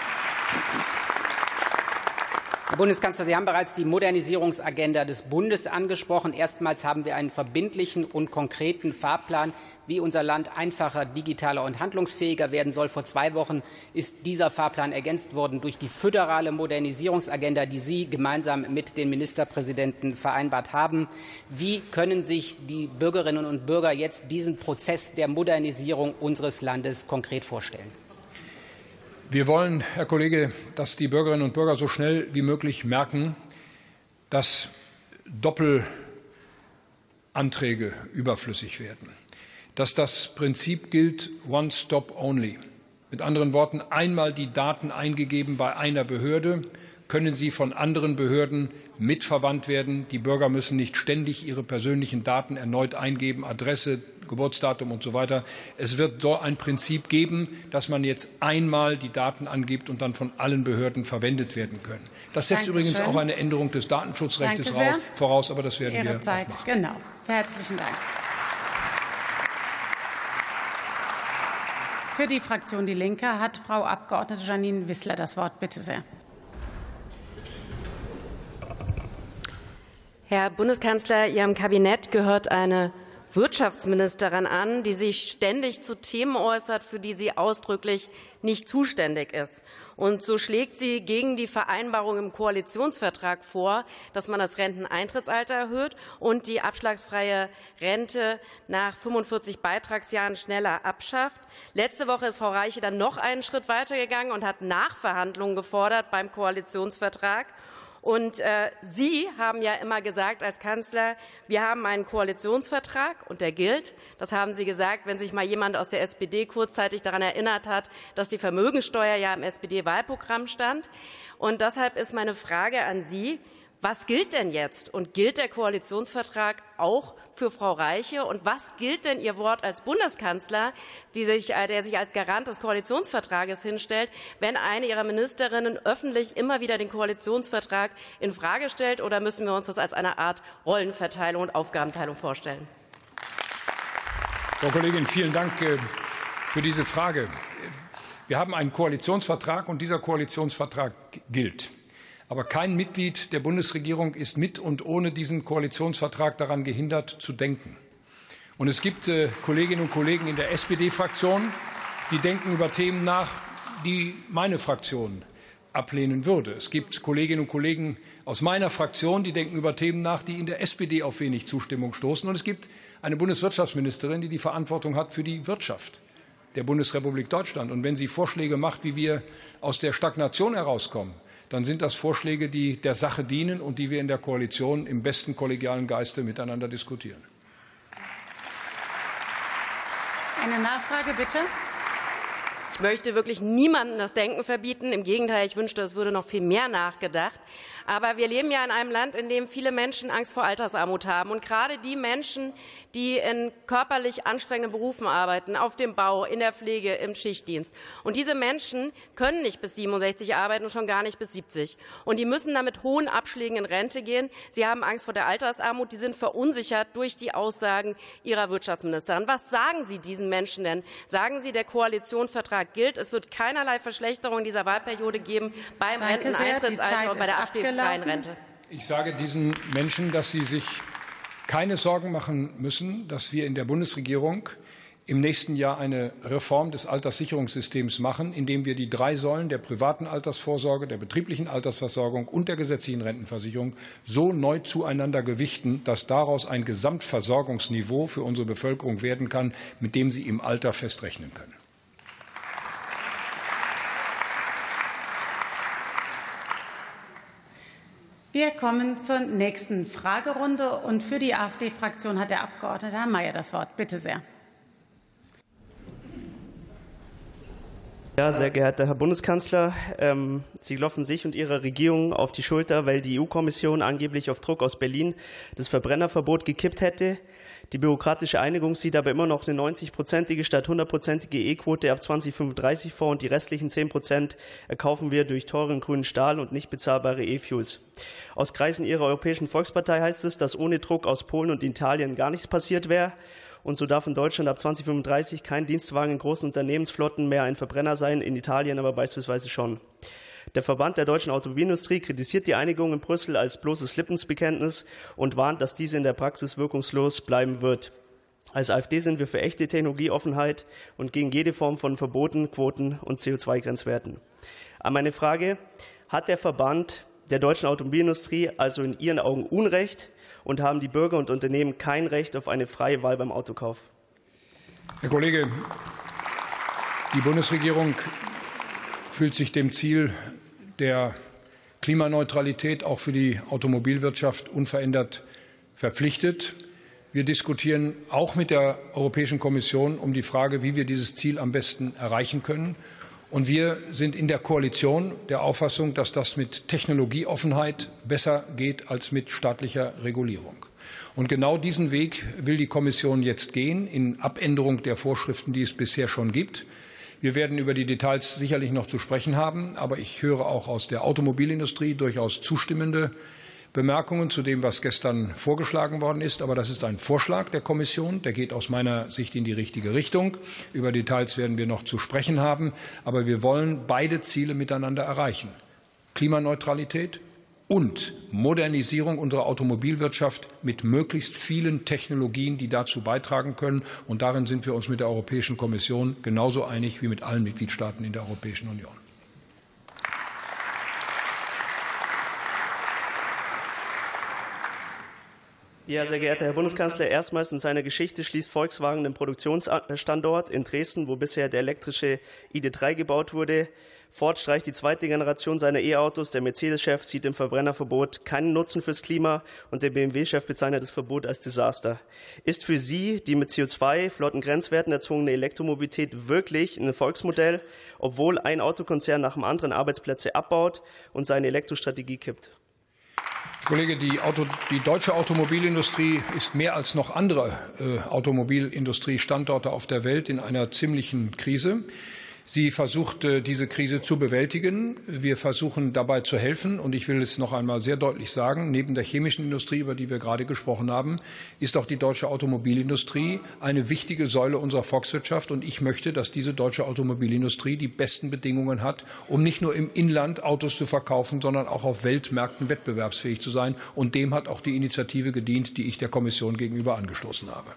Herr Bundeskanzler, Sie haben bereits die Modernisierungsagenda des Bundes angesprochen. Erstmals haben wir einen verbindlichen und konkreten Fahrplan, wie unser Land einfacher, digitaler und handlungsfähiger werden soll. Vor zwei Wochen ist dieser Fahrplan ergänzt worden durch die föderale Modernisierungsagenda, die Sie gemeinsam mit den Ministerpräsidenten vereinbart haben. Wie können sich die Bürgerinnen und Bürger jetzt diesen Prozess der Modernisierung unseres Landes konkret vorstellen? Wir wollen, Herr Kollege, dass die Bürgerinnen und Bürger so schnell wie möglich merken, dass Doppelanträge überflüssig werden, dass das Prinzip gilt, one stop only. Mit anderen Worten, einmal die Daten eingegeben bei einer Behörde, können sie von anderen Behörden mitverwandt werden. Die Bürger müssen nicht ständig ihre persönlichen Daten erneut eingeben, Adresse, Geburtsdatum und so weiter. Es wird so ein Prinzip geben, dass man jetzt einmal die Daten angibt und dann von allen Behörden verwendet werden können. Das setzt Dankeschön. übrigens auch eine Änderung des Datenschutzrechts raus, voraus, aber das werden Ihre wir Zeit. auch machen. Genau. Herzlichen Dank. Für die Fraktion Die Linke hat Frau Abgeordnete Janine Wissler das Wort. Bitte sehr. Herr Bundeskanzler, Ihrem Kabinett gehört eine Wirtschaftsministerin an, die sich ständig zu Themen äußert, für die sie ausdrücklich nicht zuständig ist. Und so schlägt sie gegen die Vereinbarung im Koalitionsvertrag vor, dass man das Renteneintrittsalter erhöht und die abschlagsfreie Rente nach fünfundvierzig Beitragsjahren schneller abschafft. Letzte Woche ist Frau Reiche dann noch einen Schritt weitergegangen und hat Nachverhandlungen gefordert beim Koalitionsvertrag. Und äh, Sie haben ja immer gesagt als Kanzler, wir haben einen Koalitionsvertrag und der gilt. Das haben Sie gesagt, wenn sich mal jemand aus der S P D kurzzeitig daran erinnert hat, dass die Vermögensteuer ja im S P D-Wahlprogramm stand. Und deshalb ist meine Frage an Sie, was gilt denn jetzt? Und gilt der Koalitionsvertrag auch für Frau Reiche? Und was gilt denn Ihr Wort als Bundeskanzler, die sich, der sich als Garant des Koalitionsvertrages hinstellt, wenn eine Ihrer Ministerinnen öffentlich immer wieder den Koalitionsvertrag in Frage stellt? Oder müssen wir uns das als eine Art Rollenverteilung und Aufgabenteilung vorstellen? Frau Kollegin, vielen Dank für diese Frage. Wir haben einen Koalitionsvertrag, und dieser Koalitionsvertrag gilt. Aber kein Mitglied der Bundesregierung ist mit und ohne diesen Koalitionsvertrag daran gehindert, zu denken. Und es gibt äh, Kolleginnen und Kollegen in der S P D-Fraktion, die denken über Themen nach, die meine Fraktion ablehnen würde. Es gibt Kolleginnen und Kollegen aus meiner Fraktion, die denken über Themen nach, die in der S P D auf wenig Zustimmung stoßen. Und es gibt eine Bundeswirtschaftsministerin, die die Verantwortung hat für die Wirtschaft der Bundesrepublik Deutschland. Und wenn sie Vorschläge macht, wie wir aus der Stagnation herauskommen, dann sind das Vorschläge, die der Sache dienen und die wir in der Koalition im besten kollegialen Geiste miteinander diskutieren. Eine Nachfrage, bitte. Ich möchte wirklich niemandem das Denken verbieten. Im Gegenteil, ich wünschte, es würde noch viel mehr nachgedacht. Aber wir leben ja in einem Land, in dem viele Menschen Angst vor Altersarmut haben. Und gerade die Menschen, die in körperlich anstrengenden Berufen arbeiten, auf dem Bau, in der Pflege, im Schichtdienst. Und diese Menschen können nicht bis siebenundsechzig arbeiten und schon gar nicht bis siebzig. Und die müssen dann mit hohen Abschlägen in Rente gehen. Sie haben Angst vor der Altersarmut. Die sind verunsichert durch die Aussagen ihrer Wirtschaftsministerin. Was sagen Sie diesen Menschen denn? Sagen Sie, der Koalitionsvertrag gilt. Es wird keinerlei Verschlechterung in dieser Wahlperiode geben beim Danke Renteneintrittsalter und bei der abstiegsfreien Rente. Ich sage diesen Menschen, dass sie sich keine Sorgen machen müssen, dass wir in der Bundesregierung im nächsten Jahr eine Reform des Alterssicherungssystems machen, indem wir die drei Säulen der privaten Altersvorsorge, der betrieblichen Altersversorgung und der gesetzlichen Rentenversicherung so neu zueinander gewichten, dass daraus ein Gesamtversorgungsniveau für unsere Bevölkerung werden kann, mit dem sie im Alter festrechnen können. Wir kommen zur nächsten Fragerunde. Und für die AfD-Fraktion hat der Abgeordnete Herr Mayer das Wort. Bitte sehr. Ja, sehr geehrter Herr Bundeskanzler, ähm, Sie klopfen sich und Ihrer Regierung auf die Schulter, weil die E U-Kommission angeblich auf Druck aus Berlin das Verbrennerverbot gekippt hätte. Die bürokratische Einigung sieht aber immer noch eine neunzig-prozentige statt hundertprozentige E-Quote ab zweitausendfünfunddreißig vor, und die restlichen zehn Prozent erkaufen wir durch teuren grünen Stahl und nicht bezahlbare E-Fuels. Aus Kreisen Ihrer Europäischen Volkspartei heißt es, dass ohne Druck aus Polen und Italien gar nichts passiert wäre. Und so darf in Deutschland ab zweitausendfünfunddreißig kein Dienstwagen in großen Unternehmensflotten mehr ein Verbrenner sein, in Italien aber beispielsweise schon. Der Verband der deutschen Automobilindustrie kritisiert die Einigung in Brüssel als bloßes Lippensbekenntnis und warnt, dass diese in der Praxis wirkungslos bleiben wird. Als AfD sind wir für echte Technologieoffenheit und gegen jede Form von Verboten, Quoten und C O zwei Grenzwerten. An meine Frage: Hat der Verband der deutschen Automobilindustrie also in Ihren Augen Unrecht, und haben die Bürger und Unternehmen kein Recht auf eine freie Wahl beim Autokauf? Herr Kollege, die Bundesregierung fühlt sich dem Ziel der Klimaneutralität auch für die Automobilwirtschaft unverändert verpflichtet. Wir diskutieren auch mit der Europäischen Kommission um die Frage, wie wir dieses Ziel am besten erreichen können. Und wir sind in der Koalition der Auffassung, dass das mit Technologieoffenheit besser geht als mit staatlicher Regulierung. Und genau diesen Weg will die Kommission jetzt gehen, in Abänderung der Vorschriften, die es bisher schon gibt. Wir werden über die Details sicherlich noch zu sprechen haben, aber ich höre auch aus der Automobilindustrie durchaus zustimmende Bemerkungen zu dem, was gestern vorgeschlagen worden ist. Aber das ist ein Vorschlag der Kommission, der geht aus meiner Sicht in die richtige Richtung. Über Details werden wir noch zu sprechen haben. Aber wir wollen beide Ziele miteinander erreichen: Klimaneutralität und Modernisierung unserer Automobilwirtschaft mit möglichst vielen Technologien, die dazu beitragen können. Und darin sind wir uns mit der Europäischen Kommission genauso einig wie mit allen Mitgliedstaaten in der Europäischen Union. Ja, sehr geehrter Herr Bundeskanzler, erstmals in seiner Geschichte schließt Volkswagen den Produktionsstandort in Dresden, wo bisher der elektrische I D drei gebaut wurde. Ford streicht die zweite Generation seiner E-Autos. Der Mercedes-Chef sieht im Verbrennerverbot keinen Nutzen fürs Klima und der B M W-Chef bezeichnet das Verbot als Desaster. Ist für Sie die mit C O zwei Flotten Grenzwerten erzwungene Elektromobilität wirklich ein Erfolgsmodell, obwohl ein Autokonzern nach dem anderen Arbeitsplätze abbaut und seine Elektrostrategie kippt? Kollege, die, Auto, die deutsche Automobilindustrie ist mehr als noch andere äh, Automobilindustriestandorte auf der Welt in einer ziemlichen Krise. Sie versucht, diese Krise zu bewältigen. Wir versuchen dabei zu helfen. Und ich will es noch einmal sehr deutlich sagen, neben der chemischen Industrie, über die wir gerade gesprochen haben, ist auch die deutsche Automobilindustrie eine wichtige Säule unserer Volkswirtschaft. Und ich möchte, dass diese deutsche Automobilindustrie die besten Bedingungen hat, um nicht nur im Inland Autos zu verkaufen, sondern auch auf Weltmärkten wettbewerbsfähig zu sein. Und dem hat auch die Initiative gedient, die ich der Kommission gegenüber angestoßen habe.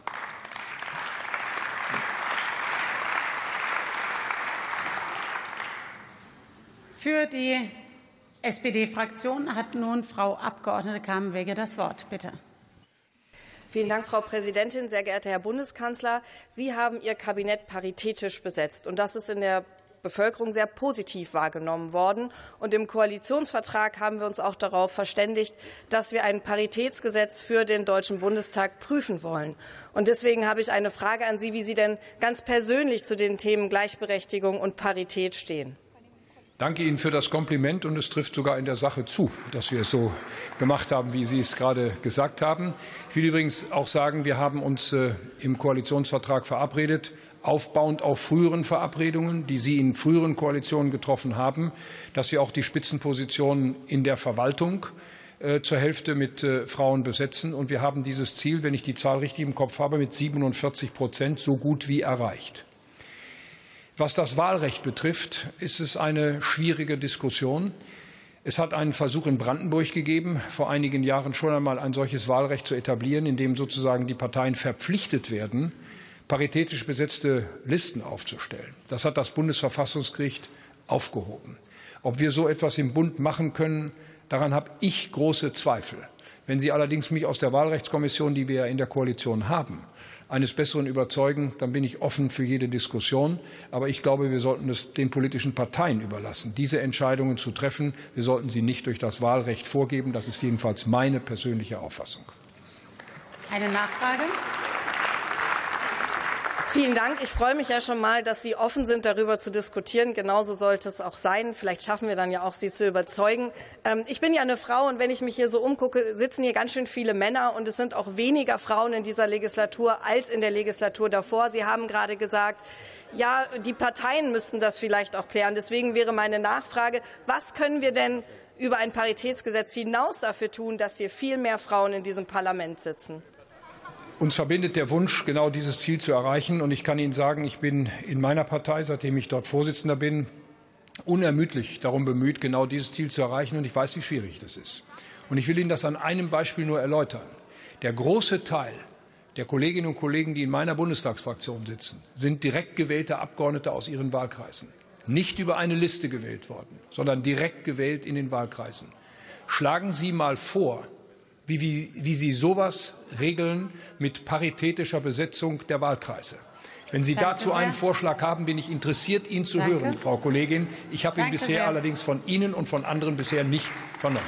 Für die S P D-Fraktion hat nun Frau Abgeordnete Kamen-Wegge das Wort. Bitte. Vielen Dank, Frau Präsidentin. Sehr geehrter Herr Bundeskanzler, Sie haben Ihr Kabinett paritätisch besetzt. Und das ist in der Bevölkerung sehr positiv wahrgenommen worden. Und im Koalitionsvertrag haben wir uns auch darauf verständigt, dass wir ein Paritätsgesetz für den Deutschen Bundestag prüfen wollen. Und deswegen habe ich eine Frage an Sie, wie Sie denn ganz persönlich zu den Themen Gleichberechtigung und Parität stehen. Danke Ihnen für das Kompliment, und es trifft sogar in der Sache zu, dass wir es so gemacht haben, wie Sie es gerade gesagt haben. Ich will übrigens auch sagen, wir haben uns äh, im Koalitionsvertrag verabredet, aufbauend auf früheren Verabredungen, die Sie in früheren Koalitionen getroffen haben, dass wir auch die Spitzenpositionen in der Verwaltung äh, zur Hälfte mit äh, Frauen besetzen. Und wir haben dieses Ziel, wenn ich die Zahl richtig im Kopf habe, mit siebenundvierzig Prozent so gut wie erreicht. Was das Wahlrecht betrifft, ist es eine schwierige Diskussion. Es hat einen Versuch in Brandenburg gegeben, vor einigen Jahren schon einmal ein solches Wahlrecht zu etablieren, in dem sozusagen die Parteien verpflichtet werden, paritätisch besetzte Listen aufzustellen. Das hat das Bundesverfassungsgericht aufgehoben. Ob wir so etwas im Bund machen können, daran habe ich große Zweifel. Wenn Sie allerdings mich aus der Wahlrechtskommission, die wir ja in der Koalition haben, eines Besseren überzeugen, dann bin ich offen für jede Diskussion. Aber ich glaube, wir sollten es den politischen Parteien überlassen, diese Entscheidungen zu treffen. Wir sollten sie nicht durch das Wahlrecht vorgeben. Das ist jedenfalls meine persönliche Auffassung. Eine Nachfrage. Vielen Dank. Ich freue mich ja schon mal, dass Sie offen sind, darüber zu diskutieren. Genauso sollte es auch sein. Vielleicht schaffen wir dann ja auch, Sie zu überzeugen. Ich bin ja eine Frau, und wenn ich mich hier so umgucke, sitzen hier ganz schön viele Männer, und es sind auch weniger Frauen in dieser Legislatur als in der Legislatur davor. Sie haben gerade gesagt, ja, die Parteien müssten das vielleicht auch klären. Deswegen wäre meine Nachfrage, was können wir denn über ein Paritätsgesetz hinaus dafür tun, dass hier viel mehr Frauen in diesem Parlament sitzen? Uns verbindet der Wunsch, genau dieses Ziel zu erreichen. Und ich kann Ihnen sagen, ich bin in meiner Partei, seitdem ich dort Vorsitzender bin, unermüdlich darum bemüht, genau dieses Ziel zu erreichen. Und ich weiß, wie schwierig das ist. Und ich will Ihnen das an einem Beispiel nur erläutern. Der große Teil der Kolleginnen und Kollegen, die in meiner Bundestagsfraktion sitzen, sind direkt gewählte Abgeordnete aus ihren Wahlkreisen. Nicht über eine Liste gewählt worden, sondern direkt gewählt in den Wahlkreisen. Schlagen Sie mal vor, Wie, wie, wie Sie sowas regeln mit paritätischer Besetzung der Wahlkreise. Wenn Sie Danke dazu sehr. einen Vorschlag haben, bin ich interessiert, ihn zu Danke. hören, Frau Kollegin. Ich habe ihn Danke bisher sehr. allerdings von Ihnen und von anderen bisher nicht vernommen.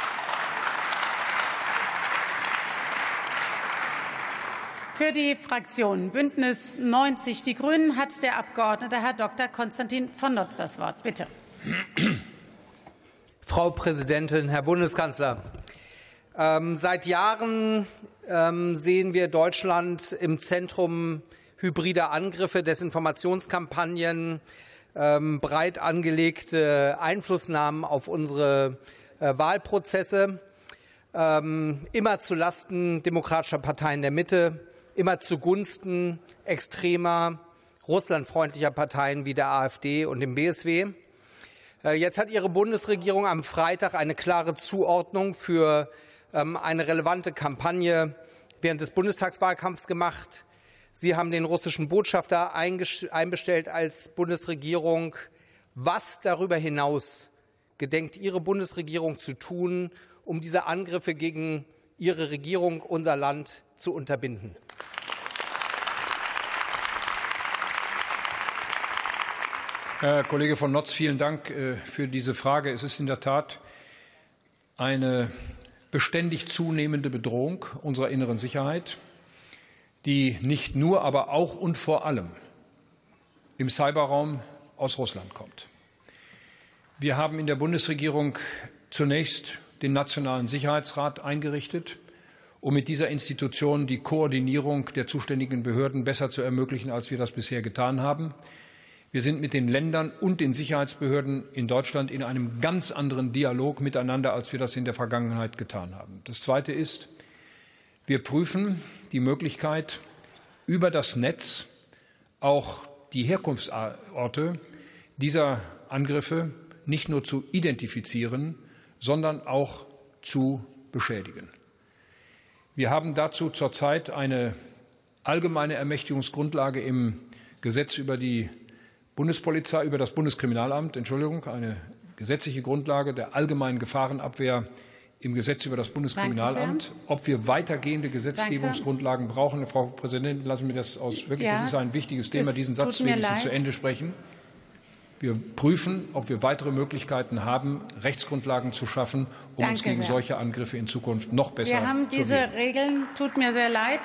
Für die Fraktion Bündnis neunzig Die Grünen hat der Abgeordnete Herr Doktor Konstantin von Notz das Wort. Bitte. Frau Präsidentin, Herr Bundeskanzler! Ähm, seit Jahren ähm, sehen wir Deutschland im Zentrum hybrider Angriffe, Desinformationskampagnen, ähm, breit angelegte Einflussnahmen auf unsere äh, Wahlprozesse, ähm, immer zu Lasten demokratischer Parteien der Mitte, immer zugunsten extremer, russlandfreundlicher Parteien wie der AfD und dem B S W. Jetzt hat Ihre Bundesregierung am Freitag eine klare Zuordnung für eine relevante Kampagne während des Bundestagswahlkampfs gemacht. Sie haben den russischen Botschafter einbestellt als Bundesregierung. Was darüber hinaus gedenkt Ihre Bundesregierung zu tun, um diese Angriffe gegen Ihre Regierung, unser Land, zu unterbinden? Herr Kollege von Notz, vielen Dank für diese Frage. Es ist in der Tat eine beständig zunehmende Bedrohung unserer inneren Sicherheit, die nicht nur, aber auch und vor allem im Cyberraum aus Russland kommt. Wir haben in der Bundesregierung zunächst den Nationalen Sicherheitsrat eingerichtet, um mit dieser Institution die Koordinierung der zuständigen Behörden besser zu ermöglichen, als wir das bisher getan haben. Wir sind mit den Ländern und den Sicherheitsbehörden in Deutschland in einem ganz anderen Dialog miteinander, als wir das in der Vergangenheit getan haben. Das Zweite ist, wir prüfen die Möglichkeit, über das Netz auch die Herkunftsorte dieser Angriffe nicht nur zu identifizieren, sondern auch zu beschädigen. Wir haben dazu zurzeit eine allgemeine Ermächtigungsgrundlage im Gesetz über die Bundespolizei, über das Bundeskriminalamt, Entschuldigung, eine gesetzliche Grundlage der allgemeinen Gefahrenabwehr im Gesetz über das Bundeskriminalamt. Ob wir weitergehende Gesetzgebungsgrundlagen Danke. brauchen, Frau Präsidentin, lassen Sie mir das aus. Wirklich, ja, das ist ein wichtiges Thema, diesen Satz wenigstens zu Ende sprechen. Wir prüfen, ob wir weitere Möglichkeiten haben, Rechtsgrundlagen zu schaffen, um Danke uns gegen sehr. solche Angriffe in Zukunft noch besser zu wehren. Wir haben diese wehren. Regeln. Tut mir sehr leid.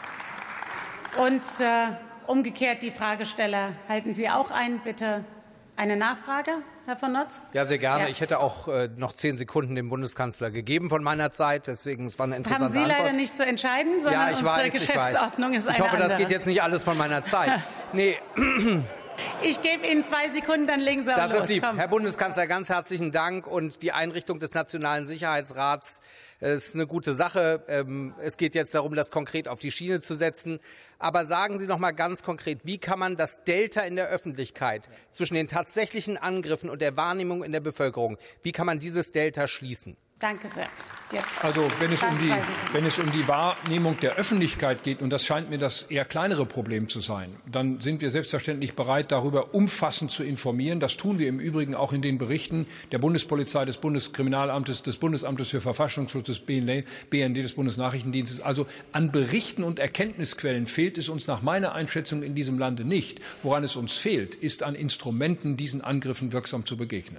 Und äh, umgekehrt die Fragesteller, halten Sie auch ein, bitte eine Nachfrage, Herr von Notz? Ja, sehr gerne. Ja. Ich hätte auch äh, noch zehn Sekunden dem Bundeskanzler gegeben von meiner Zeit. Deswegen es war eine interessante Haben Sie Antwort. leider nicht zu entscheiden, sondern ja, ich unsere weiß, Geschäftsordnung ich ist eine Ich hoffe, andere. das geht jetzt nicht alles von meiner Zeit. Nee. Ich gebe Ihnen zwei Sekunden, dann legen Sie auch das los. Ist lieb. Komm. Herr Bundeskanzler, ganz herzlichen Dank. Und die Einrichtung des Nationalen Sicherheitsrats ist eine gute Sache. Es geht jetzt darum, das konkret auf die Schiene zu setzen. Aber sagen Sie noch mal ganz konkret, wie kann man das Delta in der Öffentlichkeit zwischen den tatsächlichen Angriffen und der Wahrnehmung in der Bevölkerung, wie kann man dieses Delta schließen? Danke sehr. Jetzt. Also wenn es, um die, wenn es um die Wahrnehmung der Öffentlichkeit geht, und das scheint mir das eher kleinere Problem zu sein, dann sind wir selbstverständlich bereit, darüber umfassend zu informieren. Das tun wir im Übrigen auch in den Berichten der Bundespolizei, des Bundeskriminalamtes, des Bundesamtes für Verfassungsschutz, des B N D, des Bundesnachrichtendienstes. Also an Berichten und Erkenntnisquellen fehlt es uns nach meiner Einschätzung in diesem Lande nicht. Woran es uns fehlt, ist an Instrumenten, diesen Angriffen wirksam zu begegnen.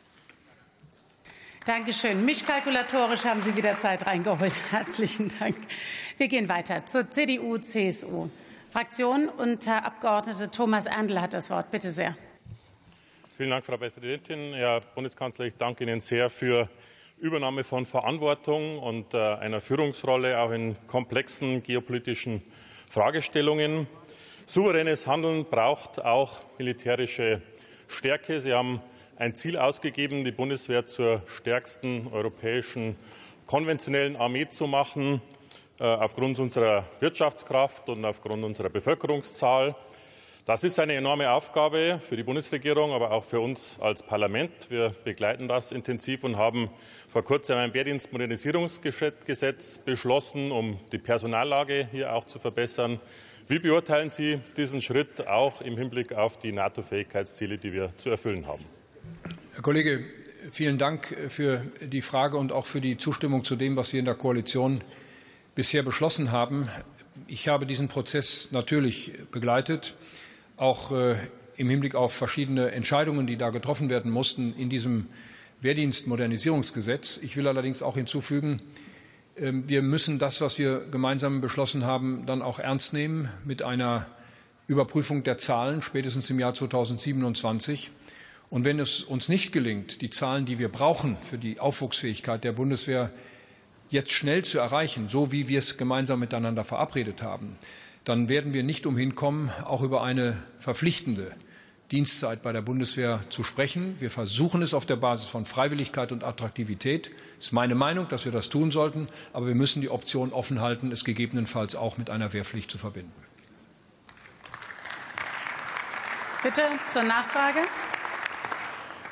Dankeschön. Mischkalkulatorisch haben Sie wieder Zeit reingeholt. Herzlichen Dank. Wir gehen weiter zur C D U C S U Fraktion und Herr Abgeordneter Thomas Erndl hat das Wort. Bitte sehr. Vielen Dank, Frau Präsidentin. Herr Bundeskanzler, ich danke Ihnen sehr für Übernahme von Verantwortung und einer Führungsrolle auch in komplexen geopolitischen Fragestellungen. Souveränes Handeln braucht auch militärische Stärke. Sie haben ein Ziel ausgegeben, die Bundeswehr zur stärksten europäischen konventionellen Armee zu machen, aufgrund unserer Wirtschaftskraft und aufgrund unserer Bevölkerungszahl. Das ist eine enorme Aufgabe für die Bundesregierung, aber auch für uns als Parlament. Wir begleiten das intensiv und haben vor kurzem ein Wehrdienstmodernisierungsgesetz beschlossen, um die Personallage hier auch zu verbessern. Wie beurteilen Sie diesen Schritt auch im Hinblick auf die NATO-Fähigkeitsziele, die wir zu erfüllen haben? Herr Kollege, vielen Dank für die Frage und auch für die Zustimmung zu dem, was wir in der Koalition bisher beschlossen haben. Ich habe diesen Prozess natürlich begleitet, auch im Hinblick auf verschiedene Entscheidungen, die da getroffen werden mussten in diesem Wehrdienstmodernisierungsgesetz. Ich will allerdings auch hinzufügen, wir müssen das, was wir gemeinsam beschlossen haben, dann auch ernst nehmen mit einer Überprüfung der Zahlen, spätestens im Jahr zweitausendsiebenundzwanzig. Und wenn es uns nicht gelingt, die Zahlen, die wir brauchen für die Aufwuchsfähigkeit der Bundeswehr jetzt schnell zu erreichen, so wie wir es gemeinsam miteinander verabredet haben, dann werden wir nicht umhin kommen, auch über eine verpflichtende Dienstzeit bei der Bundeswehr zu sprechen. Wir versuchen es auf der Basis von Freiwilligkeit und Attraktivität. Es ist meine Meinung, dass wir das tun sollten. Aber wir müssen die Option offen halten, es gegebenenfalls auch mit einer Wehrpflicht zu verbinden. Bitte zur Nachfrage.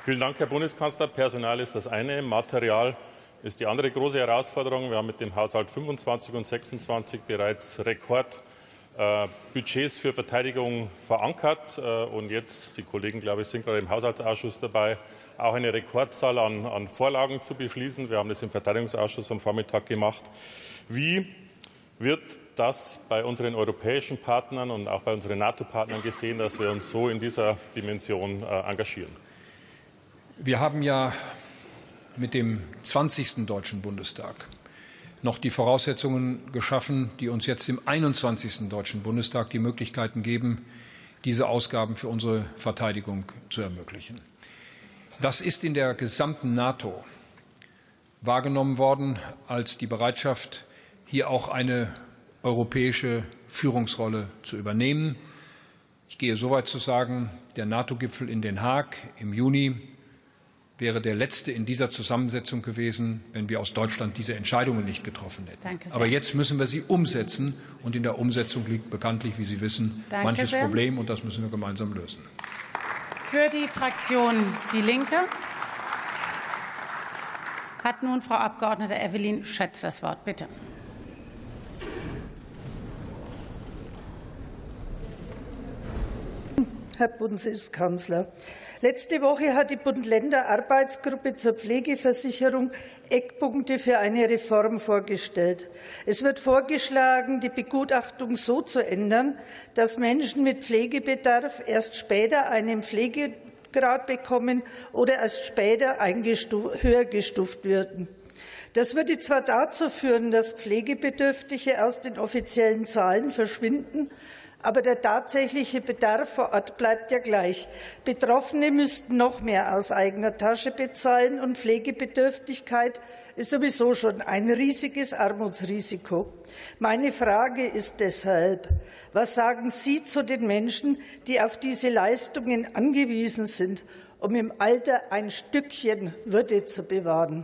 Vielen Dank, Herr Bundeskanzler. Personal ist das eine, Material ist die andere große Herausforderung. Wir haben mit dem Haushalt fünfundzwanzig und sechsundzwanzig bereits Rekordbudgets für Verteidigung verankert. Und jetzt, die Kollegen, glaube ich, sind gerade im Haushaltsausschuss dabei, auch eine Rekordzahl an, an Vorlagen zu beschließen. Wir haben das im Verteidigungsausschuss am Vormittag gemacht. Wie wird das bei unseren europäischen Partnern und auch bei unseren NATO-Partnern gesehen, dass wir uns so in dieser Dimension engagieren? Wir haben ja mit dem zwanzigsten Deutschen Bundestag noch die Voraussetzungen geschaffen, die uns jetzt im einundzwanzigsten Deutschen Bundestag die Möglichkeiten geben, diese Ausgaben für unsere Verteidigung zu ermöglichen. Das ist in der gesamten NATO wahrgenommen worden als die Bereitschaft, hier auch eine europäische Führungsrolle zu übernehmen. Ich gehe so weit zu sagen, der NATO-Gipfel in Den Haag im Juni wäre der letzte in dieser Zusammensetzung gewesen, wenn wir aus Deutschland diese Entscheidungen nicht getroffen hätten. Aber jetzt müssen wir sie umsetzen, und in der Umsetzung liegt bekanntlich, wie Sie wissen, Danke manches sehr. Problem, und das müssen wir gemeinsam lösen. Für die Fraktion Die Linke hat nun Frau Abgeordnete Evelyn Schötz das Wort. Bitte. Herr Bundeskanzler, letzte Woche hat die Bund-Länder-Arbeitsgruppe zur Pflegeversicherung Eckpunkte für eine Reform vorgestellt. Es wird vorgeschlagen, die Begutachtung so zu ändern, dass Menschen mit Pflegebedarf erst später einen Pflegegrad bekommen oder erst später höher gestuft werden. Das würde zwar dazu führen, dass Pflegebedürftige aus den offiziellen Zahlen verschwinden, aber der tatsächliche Bedarf vor Ort bleibt ja gleich. Betroffene müssten noch mehr aus eigener Tasche bezahlen, und Pflegebedürftigkeit ist sowieso schon ein riesiges Armutsrisiko. Meine Frage ist deshalb: Was sagen Sie zu den Menschen, die auf diese Leistungen angewiesen sind, um im Alter ein Stückchen Würde zu bewahren?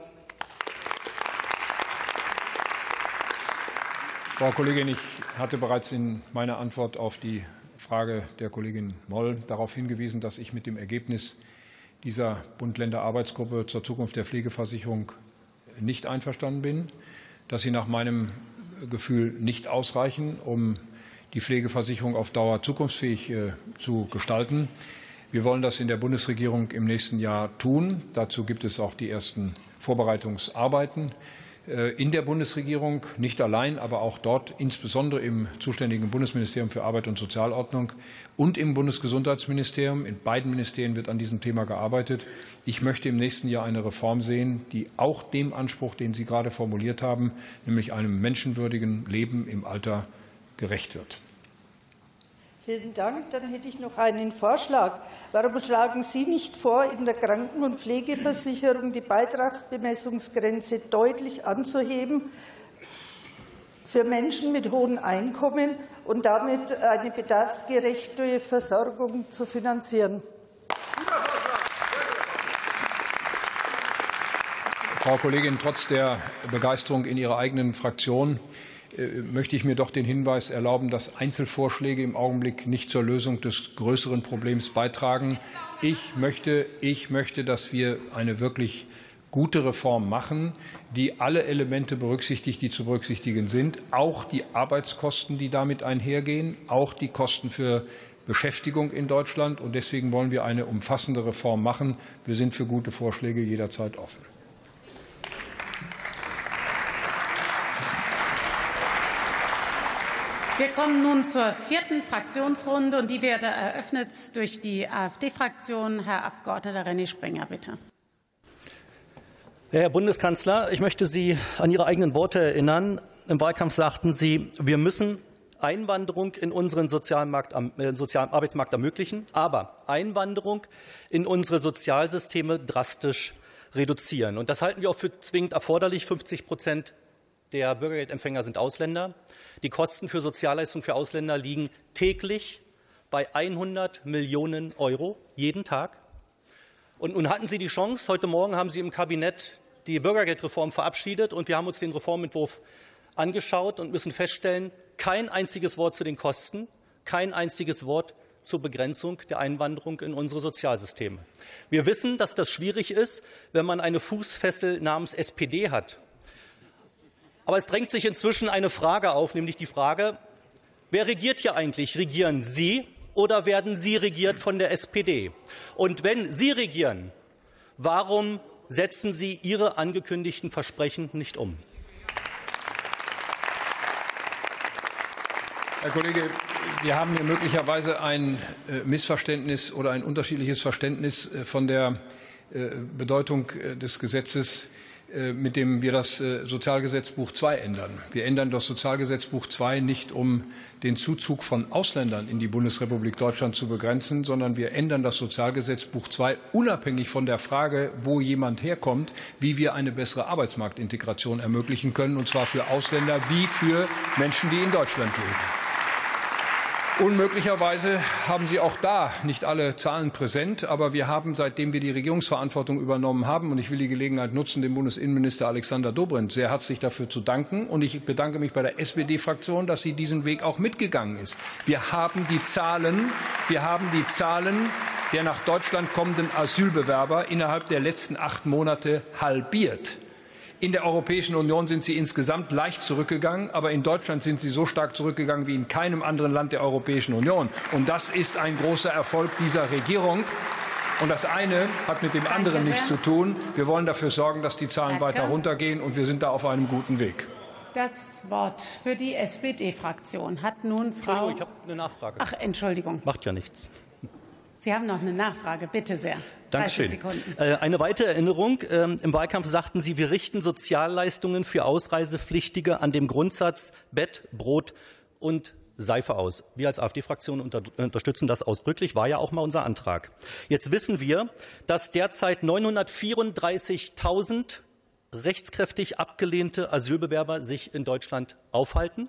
Frau Kollegin, ich hatte bereits in meiner Antwort auf die Frage der Kollegin Moll darauf hingewiesen, dass ich mit dem Ergebnis dieser Bund-Länder-Arbeitsgruppe zur Zukunft der Pflegeversicherung nicht einverstanden bin, dass sie nach meinem Gefühl nicht ausreichen, um die Pflegeversicherung auf Dauer zukunftsfähig zu gestalten. Wir wollen das in der Bundesregierung im nächsten Jahr tun. Dazu gibt es auch die ersten Vorbereitungsarbeiten in der Bundesregierung, nicht allein, aber auch dort, insbesondere im zuständigen Bundesministerium für Arbeit und Sozialordnung und im Bundesgesundheitsministerium. In beiden Ministerien wird an diesem Thema gearbeitet. Ich möchte im nächsten Jahr eine Reform sehen, die auch dem Anspruch, den Sie gerade formuliert haben, nämlich einem menschenwürdigen Leben im Alter, gerecht wird. Vielen Dank. Dann hätte ich noch einen Vorschlag. Warum schlagen Sie nicht vor, in der Kranken- und Pflegeversicherung die Beitragsbemessungsgrenze deutlich anzuheben für Menschen mit hohen Einkommen und damit eine bedarfsgerechte Versorgung zu finanzieren? Frau Kollegin, trotz der Begeisterung in Ihrer eigenen Fraktion möchte ich mir doch den Hinweis erlauben, dass Einzelvorschläge im Augenblick nicht zur Lösung des größeren Problems beitragen. Ich möchte, ich möchte, dass wir eine wirklich gute Reform machen, die alle Elemente berücksichtigt, die zu berücksichtigen sind, auch die Arbeitskosten, die damit einhergehen, auch die Kosten für Beschäftigung in Deutschland. Und deswegen wollen wir eine umfassende Reform machen. Wir sind für gute Vorschläge jederzeit offen. Wir kommen nun zur vierten Fraktionsrunde, und die wird eröffnet durch die AfD-Fraktion. Herr Abgeordneter René Springer, bitte. Herr Bundeskanzler, ich möchte Sie an Ihre eigenen Worte erinnern. Im Wahlkampf sagten Sie, wir müssen Einwanderung in unseren sozialen, Markt, äh, sozialen Arbeitsmarkt ermöglichen, aber Einwanderung in unsere Sozialsysteme drastisch reduzieren. Und das halten wir auch für zwingend erforderlich. fünfzig Prozent der Bürgergeldempfänger sind Ausländer. Die Kosten für Sozialleistungen für Ausländer liegen täglich bei hundert Millionen Euro jeden Tag. Und nun hatten Sie die Chance. Heute Morgen haben Sie im Kabinett die Bürgergeldreform verabschiedet, und wir haben uns den Reformentwurf angeschaut und müssen feststellen, kein einziges Wort zu den Kosten, kein einziges Wort zur Begrenzung der Einwanderung in unsere Sozialsysteme. Wir wissen, dass das schwierig ist, wenn man eine Fußfessel namens S P D hat. Aber es drängt sich inzwischen eine Frage auf, nämlich die Frage, wer regiert hier eigentlich? Regieren Sie oder werden Sie regiert von der S P D? Und wenn Sie regieren, warum setzen Sie Ihre angekündigten Versprechen nicht um? Herr Kollege, wir haben hier möglicherweise ein Missverständnis oder ein unterschiedliches Verständnis von der Bedeutung des Gesetzes, mit dem wir das Sozialgesetzbuch zwei ändern. Wir ändern das Sozialgesetzbuch zwei nicht, um den Zuzug von Ausländern in die Bundesrepublik Deutschland zu begrenzen, sondern wir ändern das Sozialgesetzbuch zwei unabhängig von der Frage, wo jemand herkommt, wie wir eine bessere Arbeitsmarktintegration ermöglichen können, und zwar für Ausländer wie für Menschen, die in Deutschland leben. Unmöglicherweise haben Sie auch da nicht alle Zahlen präsent, aber wir haben, seitdem wir die Regierungsverantwortung übernommen haben, und ich will die Gelegenheit nutzen, dem Bundesinnenminister Alexander Dobrindt sehr herzlich dafür zu danken, und ich bedanke mich bei der S P D-Fraktion, dass sie diesen Weg auch mitgegangen ist. Wir haben die Zahlen, wir haben die Zahlen der nach Deutschland kommenden Asylbewerber innerhalb der letzten acht Monate halbiert. In der Europäischen Union sind sie insgesamt leicht zurückgegangen, aber in Deutschland sind sie so stark zurückgegangen wie in keinem anderen Land der Europäischen Union. Und das ist ein großer Erfolg dieser Regierung. Und das eine hat mit dem anderen nichts zu tun. Wir wollen dafür sorgen, dass die Zahlen Danke. weiter runtergehen, und wir sind da auf einem guten Weg. Das Wort für die S P D-Fraktion hat nun Frau. Entschuldigung, ich habe eine Nachfrage. Ach, Entschuldigung. Macht ja nichts. Sie haben noch eine Nachfrage. Bitte sehr. Dankeschön. Eine weitere Erinnerung. Im Wahlkampf sagten Sie, wir richten Sozialleistungen für Ausreisepflichtige an dem Grundsatz Bett, Brot und Seife aus. Wir als AfD-Fraktion unterstützen das ausdrücklich, war ja auch mal unser Antrag. Jetzt wissen wir, dass derzeit neunhundertvierunddreißigtausend rechtskräftig abgelehnte Asylbewerber sich in Deutschland aufhalten.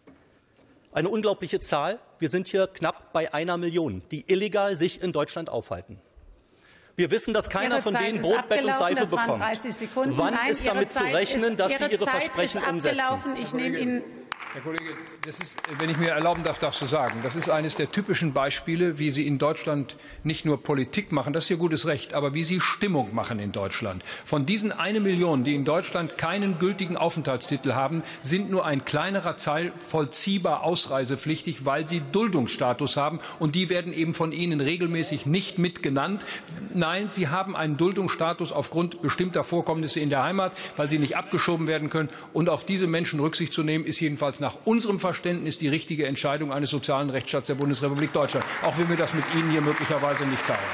Eine unglaubliche Zahl. Wir sind hier knapp bei einer Million, die illegal sich in Deutschland aufhalten. Wir wissen, dass keiner von denen Brot, Bett und Seife bekommt. Wann Nein, ist damit zu rechnen, dass Sie Ihre Versprechen umsetzen? Ich nehme Ihnen Herr Kollege, das ist, wenn ich mir erlauben darf, darf zu sagen, das ist eines der typischen Beispiele, wie Sie in Deutschland nicht nur Politik machen, das ist Ihr gutes Recht, aber wie Sie Stimmung machen in Deutschland. Von diesen eine Million, die in Deutschland keinen gültigen Aufenthaltstitel haben, sind nur ein kleinerer Teil vollziehbar ausreisepflichtig, weil sie Duldungsstatus haben, und die werden eben von Ihnen regelmäßig nicht mitgenannt. Nein, sie haben einen Duldungsstatus aufgrund bestimmter Vorkommnisse in der Heimat, weil sie nicht abgeschoben werden können, und auf diese Menschen Rücksicht zu nehmen, ist jedenfalls nach unserem Verständnis die richtige Entscheidung eines sozialen Rechtsstaats der Bundesrepublik Deutschland, auch wenn wir das mit Ihnen hier möglicherweise nicht teilen.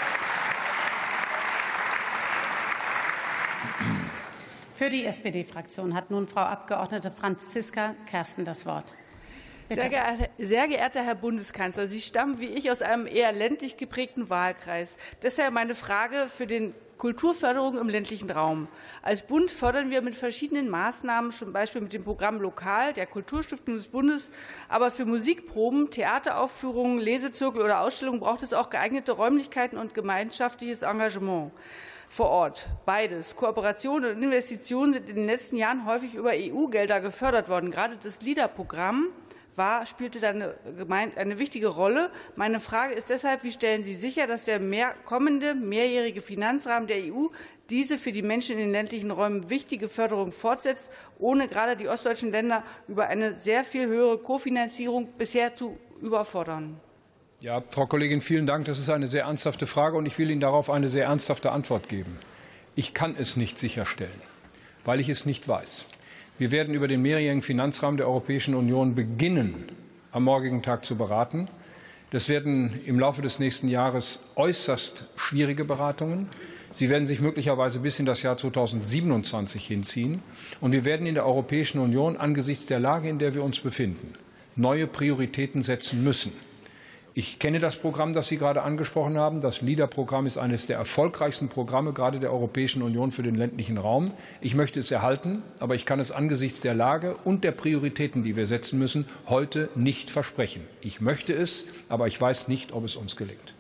Für die S P D-Fraktion hat nun Frau Abgeordnete Franziska Kersten das Wort. Sehr geehrter, sehr geehrter Herr Bundeskanzler, Sie stammen wie ich aus einem eher ländlich geprägten Wahlkreis. Deshalb meine Frage für den Kulturförderung im ländlichen Raum. Als Bund fördern wir mit verschiedenen Maßnahmen, zum Beispiel mit dem Programm Lokal der Kulturstiftung des Bundes. Aber für Musikproben, Theateraufführungen, Lesezirkel oder Ausstellungen braucht es auch geeignete Räumlichkeiten und gemeinschaftliches Engagement vor Ort. Beides. Kooperation und Investitionen sind in den letzten Jahren häufig über E U-Gelder gefördert worden. Gerade das LIDER-Programm war, spielte da eine, eine wichtige Rolle. Meine Frage ist deshalb, wie stellen Sie sicher, dass der mehr, kommende mehrjährige Finanzrahmen der E U diese für die Menschen in den ländlichen Räumen wichtige Förderung fortsetzt, ohne gerade die ostdeutschen Länder über eine sehr viel höhere Kofinanzierung bisher zu überfordern? Ja, Frau Kollegin, vielen Dank. Das ist eine sehr ernsthafte Frage, und ich will Ihnen darauf eine sehr ernsthafte Antwort geben. Ich kann es nicht sicherstellen, weil ich es nicht weiß. Wir werden über den mehrjährigen Finanzrahmen der Europäischen Union beginnen, am morgigen Tag zu beraten. Das werden im Laufe des nächsten Jahres äußerst schwierige Beratungen. Sie werden sich möglicherweise bis in das Jahr zweitausendsiebenundzwanzig hinziehen. Und wir werden in der Europäischen Union angesichts der Lage, in der wir uns befinden, neue Prioritäten setzen müssen. Ich kenne das Programm, das Sie gerade angesprochen haben. Das LIDER-Programm ist eines der erfolgreichsten Programme, gerade der Europäischen Union, für den ländlichen Raum. Ich möchte es erhalten, aber ich kann es angesichts der Lage und der Prioritäten, die wir setzen müssen, heute nicht versprechen. Ich möchte es, aber ich weiß nicht, ob es uns gelingt.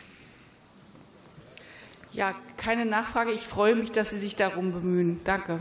Ja, keine Nachfrage. Ich freue mich, dass Sie sich darum bemühen. Danke.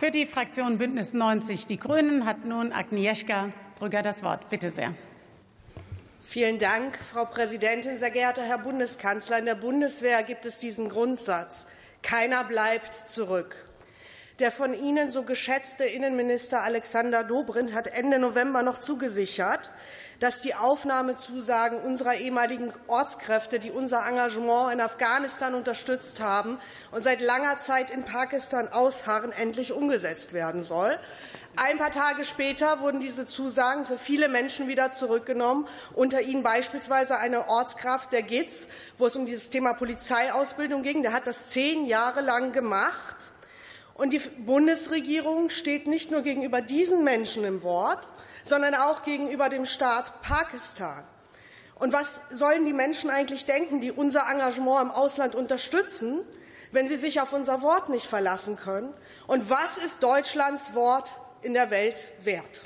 Für die Fraktion Bündnis neunzig Die Grünen hat nun Agnieszka Brügger das Wort. Bitte sehr. Vielen Dank, Frau Präsidentin. Sehr geehrter Herr Bundeskanzler, in der Bundeswehr gibt es diesen Grundsatz: Keiner bleibt zurück. Der von Ihnen so geschätzte Innenminister Alexander Dobrindt hat Ende November noch zugesichert, dass die Aufnahmezusagen unserer ehemaligen Ortskräfte, die unser Engagement in Afghanistan unterstützt haben und seit langer Zeit in Pakistan ausharren, endlich umgesetzt werden soll. Ein paar Tage später wurden diese Zusagen für viele Menschen wieder zurückgenommen, unter ihnen beispielsweise eine Ortskraft der G I Z, wo es um dieses Thema Polizeiausbildung ging. Der hat das zehn Jahre lang gemacht. Und die Bundesregierung steht nicht nur gegenüber diesen Menschen im Wort, sondern auch gegenüber dem Staat Pakistan. Und was sollen die Menschen eigentlich denken, die unser Engagement im Ausland unterstützen, wenn sie sich auf unser Wort nicht verlassen können? Und was ist Deutschlands Wort in der Welt wert?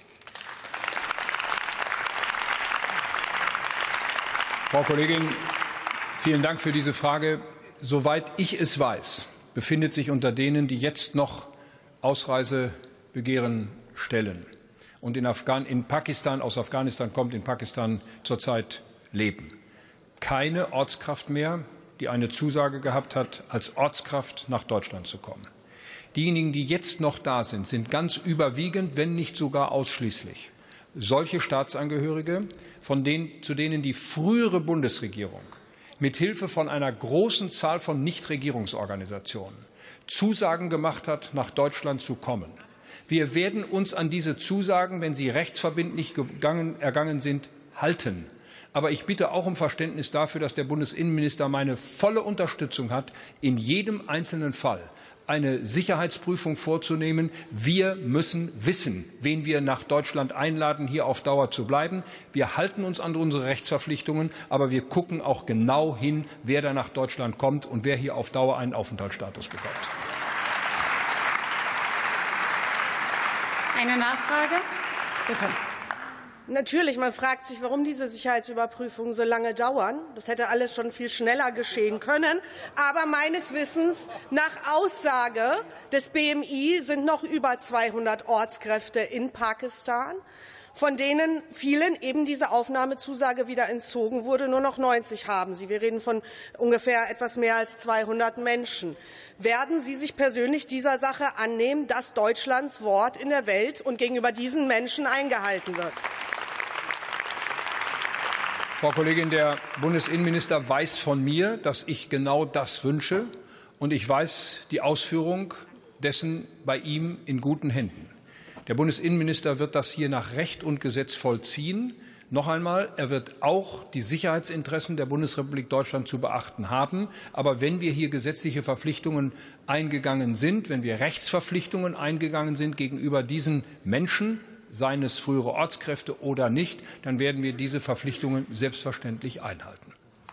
Frau Kollegin, vielen Dank für diese Frage. Soweit ich es weiß, befindet sich unter denen, die jetzt noch Ausreisebegehren stellen und in, Afghan in Pakistan, aus Afghanistan kommt, in Pakistan zurzeit leben, keine Ortskraft mehr, die eine Zusage gehabt hat, als Ortskraft nach Deutschland zu kommen. Diejenigen, die jetzt noch da sind, sind ganz überwiegend, wenn nicht sogar ausschließlich, solche Staatsangehörige, von denen, zu denen die frühere Bundesregierung mit Hilfe von einer großen Zahl von Nichtregierungsorganisationen Zusagen gemacht hat, nach Deutschland zu kommen. Wir werden uns an diese Zusagen, wenn sie rechtsverbindlich gegangen, ergangen sind, halten. Aber ich bitte auch um Verständnis dafür, dass der Bundesinnenminister meine volle Unterstützung hat, in jedem einzelnen Fall eine Sicherheitsprüfung vorzunehmen. Wir müssen wissen, wen wir nach Deutschland einladen, hier auf Dauer zu bleiben. Wir halten uns an unsere Rechtsverpflichtungen, aber wir gucken auch genau hin, wer da nach Deutschland kommt und wer hier auf Dauer einen Aufenthaltsstatus bekommt. Eine Nachfrage? Bitte. Natürlich, man fragt sich, warum diese Sicherheitsüberprüfungen so lange dauern. Das hätte alles schon viel schneller geschehen können. Aber meines Wissens, nach Aussage des B M I, sind noch über zweihundert Ortskräfte in Pakistan, von denen vielen eben diese Aufnahmezusage wieder entzogen wurde. Nur noch neunzig haben sie. Wir reden von ungefähr etwas mehr als zweihundert Menschen. Werden Sie sich persönlich dieser Sache annehmen, dass Deutschlands Wort in der Welt und gegenüber diesen Menschen eingehalten wird? Frau Kollegin, der Bundesinnenminister weiß von mir, dass ich genau das wünsche, und ich weiß die Ausführung dessen bei ihm in guten Händen. Der Bundesinnenminister wird das hier nach Recht und Gesetz vollziehen. Noch einmal, er wird auch die Sicherheitsinteressen der Bundesrepublik Deutschland zu beachten haben. Aber wenn wir hier gesetzliche Verpflichtungen eingegangen sind, wenn wir Rechtsverpflichtungen eingegangen sind gegenüber diesen Menschen, seien es frühere Ortskräfte oder nicht, dann werden wir diese Verpflichtungen selbstverständlich einhalten.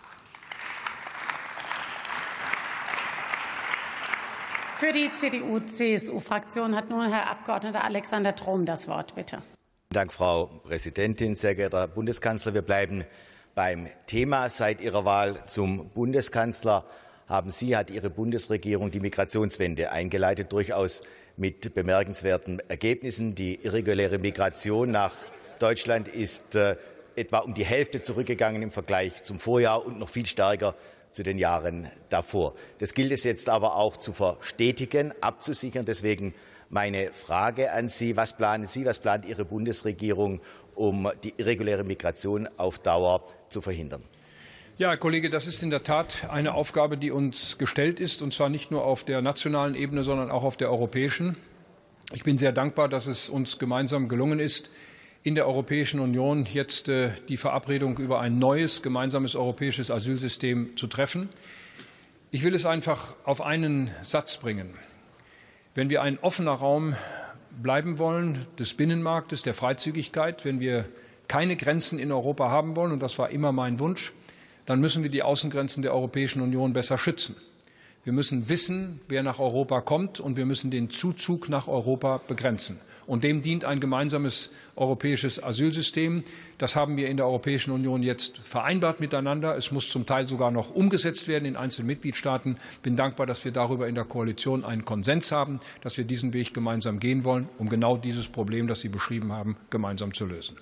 Für die C D U C S U-Fraktion hat nun Herr Abgeordneter Alexander Trom das Wort. Bitte. Vielen Dank, Frau Präsidentin. Sehr geehrter Herr Bundeskanzler, wir bleiben beim Thema. Seit Ihrer Wahl zum Bundeskanzler haben Sie, hat Ihre Bundesregierung die Migrationswende eingeleitet, durchaus mit bemerkenswerten Ergebnissen. Die irreguläre Migration nach Deutschland ist äh, etwa um die Hälfte zurückgegangen im Vergleich zum Vorjahr und noch viel stärker zu den Jahren davor. Das gilt es jetzt aber auch zu verstetigen, abzusichern. Deswegen meine Frage an Sie. Was planen Sie, was plant Ihre Bundesregierung, um die irreguläre Migration auf Dauer zu verhindern? Ja, Herr Kollege, das ist in der Tat eine Aufgabe, die uns gestellt ist, und zwar nicht nur auf der nationalen Ebene, sondern auch auf der europäischen. Ich bin sehr dankbar, dass es uns gemeinsam gelungen ist, in der Europäischen Union jetzt äh, die Verabredung über ein neues gemeinsames europäisches Asylsystem zu treffen. Ich will es einfach auf einen Satz bringen. Wenn wir ein offener Raum bleiben wollen des Binnenmarktes, der Freizügigkeit, wenn wir keine Grenzen in Europa haben wollen, und das war immer mein Wunsch, dann müssen wir die Außengrenzen der Europäischen Union besser schützen. Wir müssen wissen, wer nach Europa kommt, und wir müssen den Zuzug nach Europa begrenzen. Und dem dient ein gemeinsames europäisches Asylsystem. Das haben wir in der Europäischen Union jetzt vereinbart miteinander. Es muss zum Teil sogar noch umgesetzt werden in einzelnen Mitgliedstaaten. Ich bin dankbar, dass wir darüber in der Koalition einen Konsens haben, dass wir diesen Weg gemeinsam gehen wollen, um genau dieses Problem, das Sie beschrieben haben, gemeinsam zu lösen.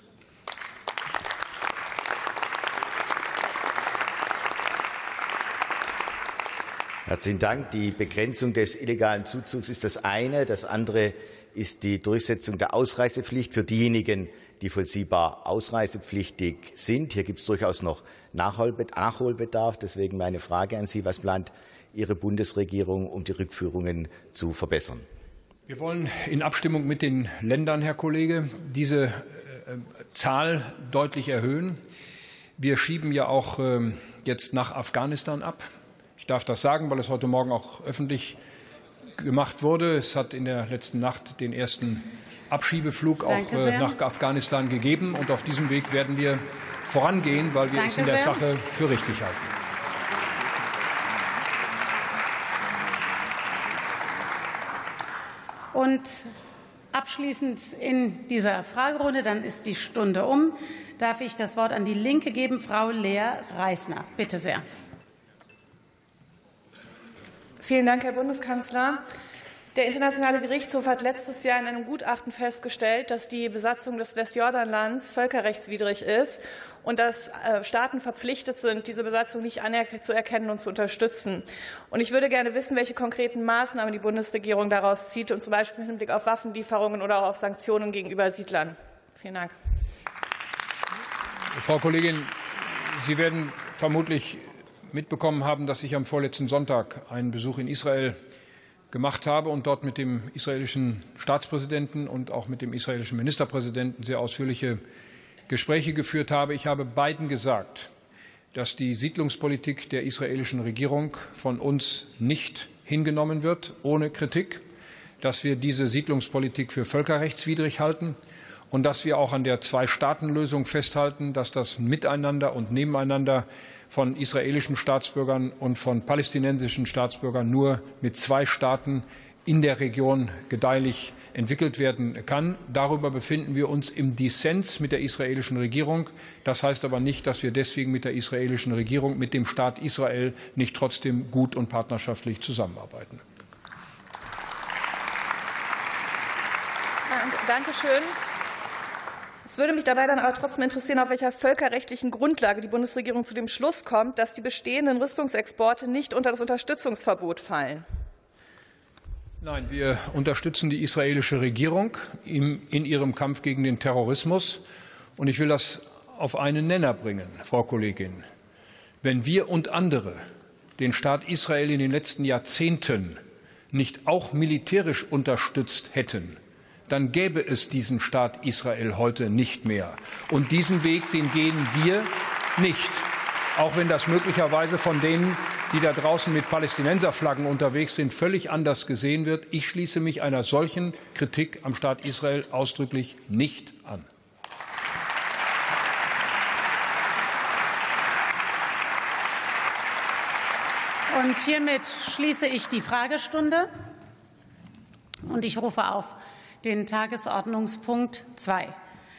Herzlichen Dank. Die Begrenzung des illegalen Zuzugs ist das eine. Das andere ist die Durchsetzung der Ausreisepflicht für diejenigen, die vollziehbar ausreisepflichtig sind. Hier gibt es durchaus noch Nachholbedarf. Deswegen meine Frage an Sie. Was plant Ihre Bundesregierung, um die Rückführungen zu verbessern? Wir wollen in Abstimmung mit den Ländern, Herr Kollege, diese Zahl deutlich erhöhen. Wir schieben ja auch jetzt nach Afghanistan ab. Ich darf das sagen, weil es heute Morgen auch öffentlich gemacht wurde. Es hat in der letzten Nacht den ersten Abschiebeflug auch nach Afghanistan gegeben. Und auf diesem Weg werden wir vorangehen, weil wir Danke es in der sehr. Sache für richtig halten. Und abschließend in dieser Fragerunde, dann ist die Stunde um, darf ich das Wort an die Linke geben, Frau Lea Reisner. Bitte sehr. Vielen Dank, Herr Bundeskanzler. Der Internationale Gerichtshof hat letztes Jahr in einem Gutachten festgestellt, dass die Besatzung des Westjordanlands völkerrechtswidrig ist und dass Staaten verpflichtet sind, diese Besatzung nicht anzuerkennen und zu unterstützen. Und ich würde gerne wissen, welche konkreten Maßnahmen die Bundesregierung daraus zieht, und zum Beispiel im Hinblick auf Waffenlieferungen oder auch auf Sanktionen gegenüber Siedlern. Vielen Dank. Frau Kollegin, Sie werden vermutlich mitbekommen haben, dass ich am vorletzten Sonntag einen Besuch in Israel gemacht habe und dort mit dem israelischen Staatspräsidenten und auch mit dem israelischen Ministerpräsidenten sehr ausführliche Gespräche geführt habe. Ich habe beiden gesagt, dass die Siedlungspolitik der israelischen Regierung von uns nicht hingenommen wird, ohne Kritik, dass wir diese Siedlungspolitik für völkerrechtswidrig halten und dass wir auch an der Zwei-Staaten-Lösung festhalten, dass das Miteinander und Nebeneinander von israelischen Staatsbürgern und von palästinensischen Staatsbürgern nur mit zwei Staaten in der Region gedeihlich entwickelt werden kann. Darüber befinden wir uns im Dissens mit der israelischen Regierung. Das heißt aber nicht, dass wir deswegen mit der israelischen Regierung, mit dem Staat Israel nicht trotzdem gut und partnerschaftlich zusammenarbeiten. Danke schön. Es würde mich dabei dann aber trotzdem interessieren, auf welcher völkerrechtlichen Grundlage die Bundesregierung zu dem Schluss kommt, dass die bestehenden Rüstungsexporte nicht unter das Unterstützungsverbot fallen. Nein, wir unterstützen die israelische Regierung in ihrem Kampf gegen den Terrorismus. Und ich will das auf einen Nenner bringen, Frau Kollegin. Wenn wir und andere den Staat Israel in den letzten Jahrzehnten nicht auch militärisch unterstützt hätten, dann gäbe es diesen Staat Israel heute nicht mehr. Und diesen Weg, den gehen wir nicht. Auch wenn das möglicherweise von denen, die da draußen mit Palästinenserflaggen unterwegs sind, völlig anders gesehen wird. Ich schließe mich einer solchen Kritik am Staat Israel ausdrücklich nicht an. Und hiermit schließe ich die Fragestunde. Und ich rufe auf den Tagesordnungspunkt zwei.